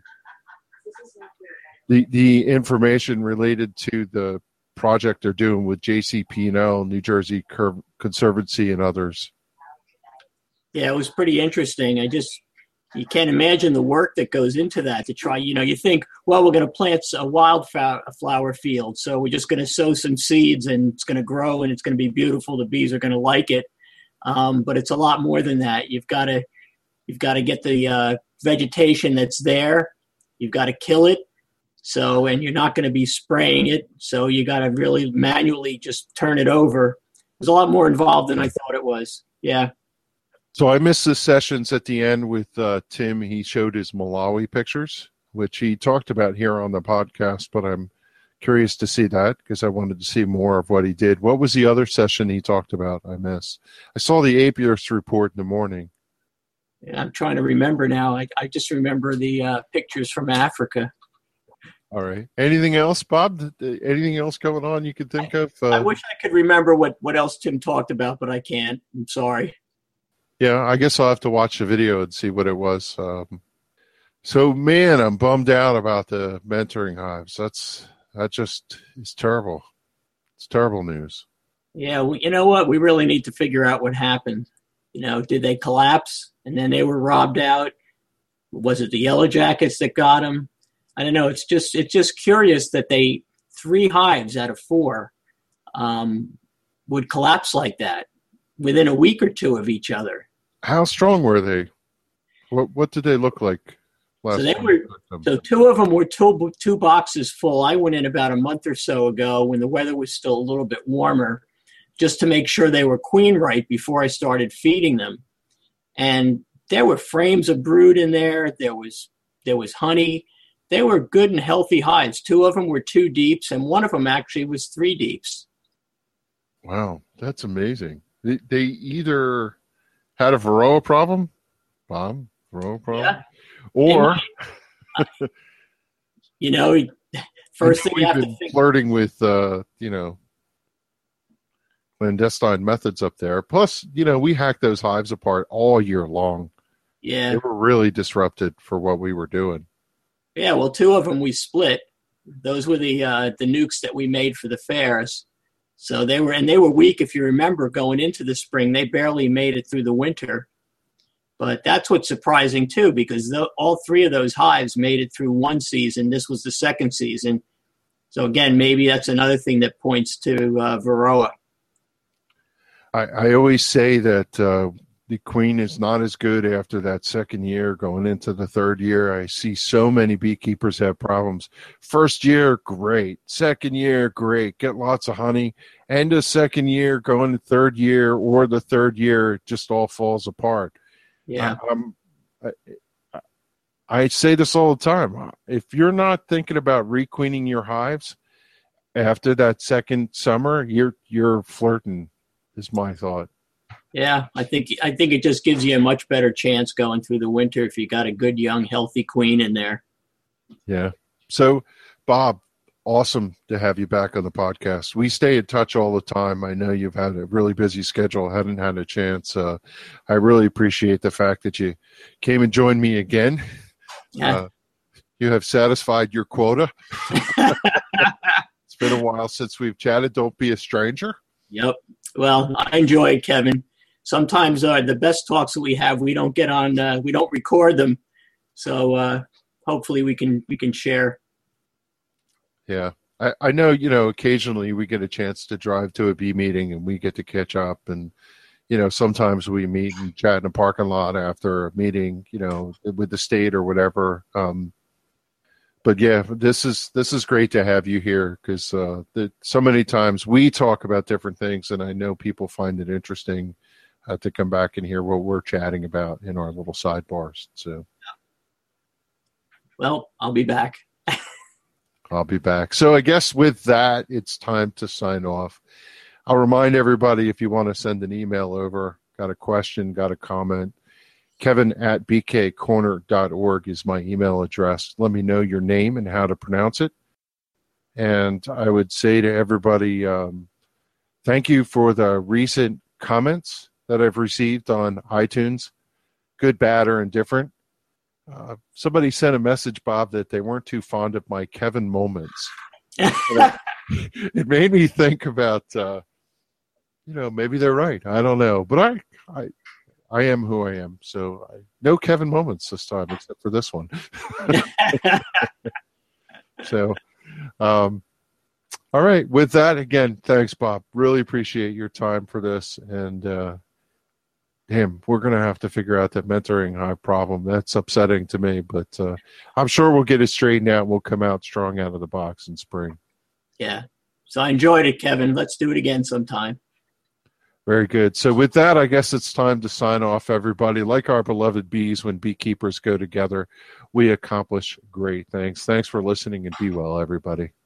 S1: the information related to the project they're doing with JCP&L, New Jersey Conservancy, and others.
S2: Yeah, it was pretty interesting. You can't imagine the work that goes into that to try, you think, well, we're going to plant a wildflower field, so we're just going to sow some seeds and it's going to grow and it's going to be beautiful. The bees are going to like it. But it's a lot more than that. You've got to get the vegetation that's there. You've got to kill it. So, and you're not going to be spraying it. So you got to really manually just turn it over. There's a lot more involved than I thought it was. Yeah.
S1: So I missed the sessions at the end with Tim. He showed his Malawi pictures, which he talked about here on the podcast, but I'm curious to see that because I wanted to see more of what he did. What was the other session he talked about I missed? I saw the Apiarist report in the morning.
S2: Yeah, I'm trying to remember now. I just remember the pictures from Africa.
S1: All right. Anything else, Bob? Anything else going on you could think of?
S2: I wish I could remember what else Tim talked about, but I can't. I'm sorry.
S1: Yeah, I guess I'll have to watch the video and see what it was. So, man, I'm bummed out about the mentoring hives. That just is terrible. It's terrible news.
S2: Yeah, well, you know what? We really need to figure out what happened. Did they collapse and then they were robbed out? Was it the Yellow Jackets that got them? I don't know. It's just curious that 3 hives out of 4 would collapse like that within a week or two of each other.
S1: How strong were they? What did they look like?
S2: So 2 of them were two boxes full. I went in about a month or so ago when the weather was still a little bit warmer, just to make sure they were queen right before I started feeding them. And there were frames of brood in there. There was honey. They were good and healthy hives. 2 of them were 2 deeps, and one of them actually was 3 deeps.
S1: Wow, that's amazing. They either had a Varroa problem, Bob, Varroa problem,
S2: yeah.
S1: Or
S2: first thing you have to think.
S1: Flirting with clandestine methods up there. Plus, we hacked those hives apart all year long.
S2: Yeah.
S1: They were really disrupted for what we were doing.
S2: Yeah, well, 2 of them we split. Those were the nukes that we made for the fairs. So they were weak, if you remember, going into the spring. They barely made it through the winter. But that's what's surprising, too, because all 3 of those hives made it through one season. This was the second season. So, again, maybe that's another thing that points to Varroa.
S1: I always say that the queen is not as good after that second year going into the third year. I see so many beekeepers have problems. First year, great. Second year, great. Get lots of honey. End of second year, going to third year, or the third year, it just all falls apart.
S2: Yeah.
S1: I say this all the time. If you're not thinking about requeening your hives after that second summer, you're flirting, is my thought.
S2: Yeah, I think it just gives you a much better chance going through the winter if you got a good, young, healthy queen in there.
S1: Yeah. So, Bob, awesome to have you back on the podcast. We stay in touch all the time. I know you've had a really busy schedule, haven't had a chance. I really appreciate the fact that you came and joined me again.
S2: Yeah.
S1: You have satisfied your quota. It's been a while since we've chatted. Don't be a stranger.
S2: Yep. Well, I enjoy it, Kevin. Sometimes the best talks that we have, we don't get on, we don't record them. So hopefully we can share.
S1: Yeah. I know, occasionally we get a chance to drive to a bee meeting and we get to catch up, and, sometimes we meet and chat in a parking lot after a meeting, with the state or whatever. But yeah, this is great to have you here, because so many times we talk about different things, and I know people find it interesting to come back and hear what we're chatting about in our little sidebars. So,
S2: well, I'll be back.
S1: I'll be back. So I guess with that, it's time to sign off. I'll remind everybody, if you want to send an email over, got a question, got a comment, Kevin@bkcorner.org is my email address. Let me know your name and how to pronounce it. And I would say to everybody, thank you for the recent comments that I've received on iTunes, good, bad, or indifferent. Somebody sent a message, Bob, that they weren't too fond of my Kevin moments. It made me think about, maybe they're right. I don't know. But I am who I am. So no Kevin moments this time, except for this one. So, all right. With that, again, thanks, Bob. Really appreciate your time for this. And damn, we're going to have to figure out that mentoring hive problem. That's upsetting to me, but I'm sure we'll get it straightened out and we'll come out strong out of the box in spring.
S2: Yeah. So I enjoyed it, Kevin. Let's do it again sometime.
S1: Very good. So with that, I guess it's time to sign off, everybody. Like our beloved bees, when beekeepers go together, we accomplish great things. Thanks for listening, and be well, everybody.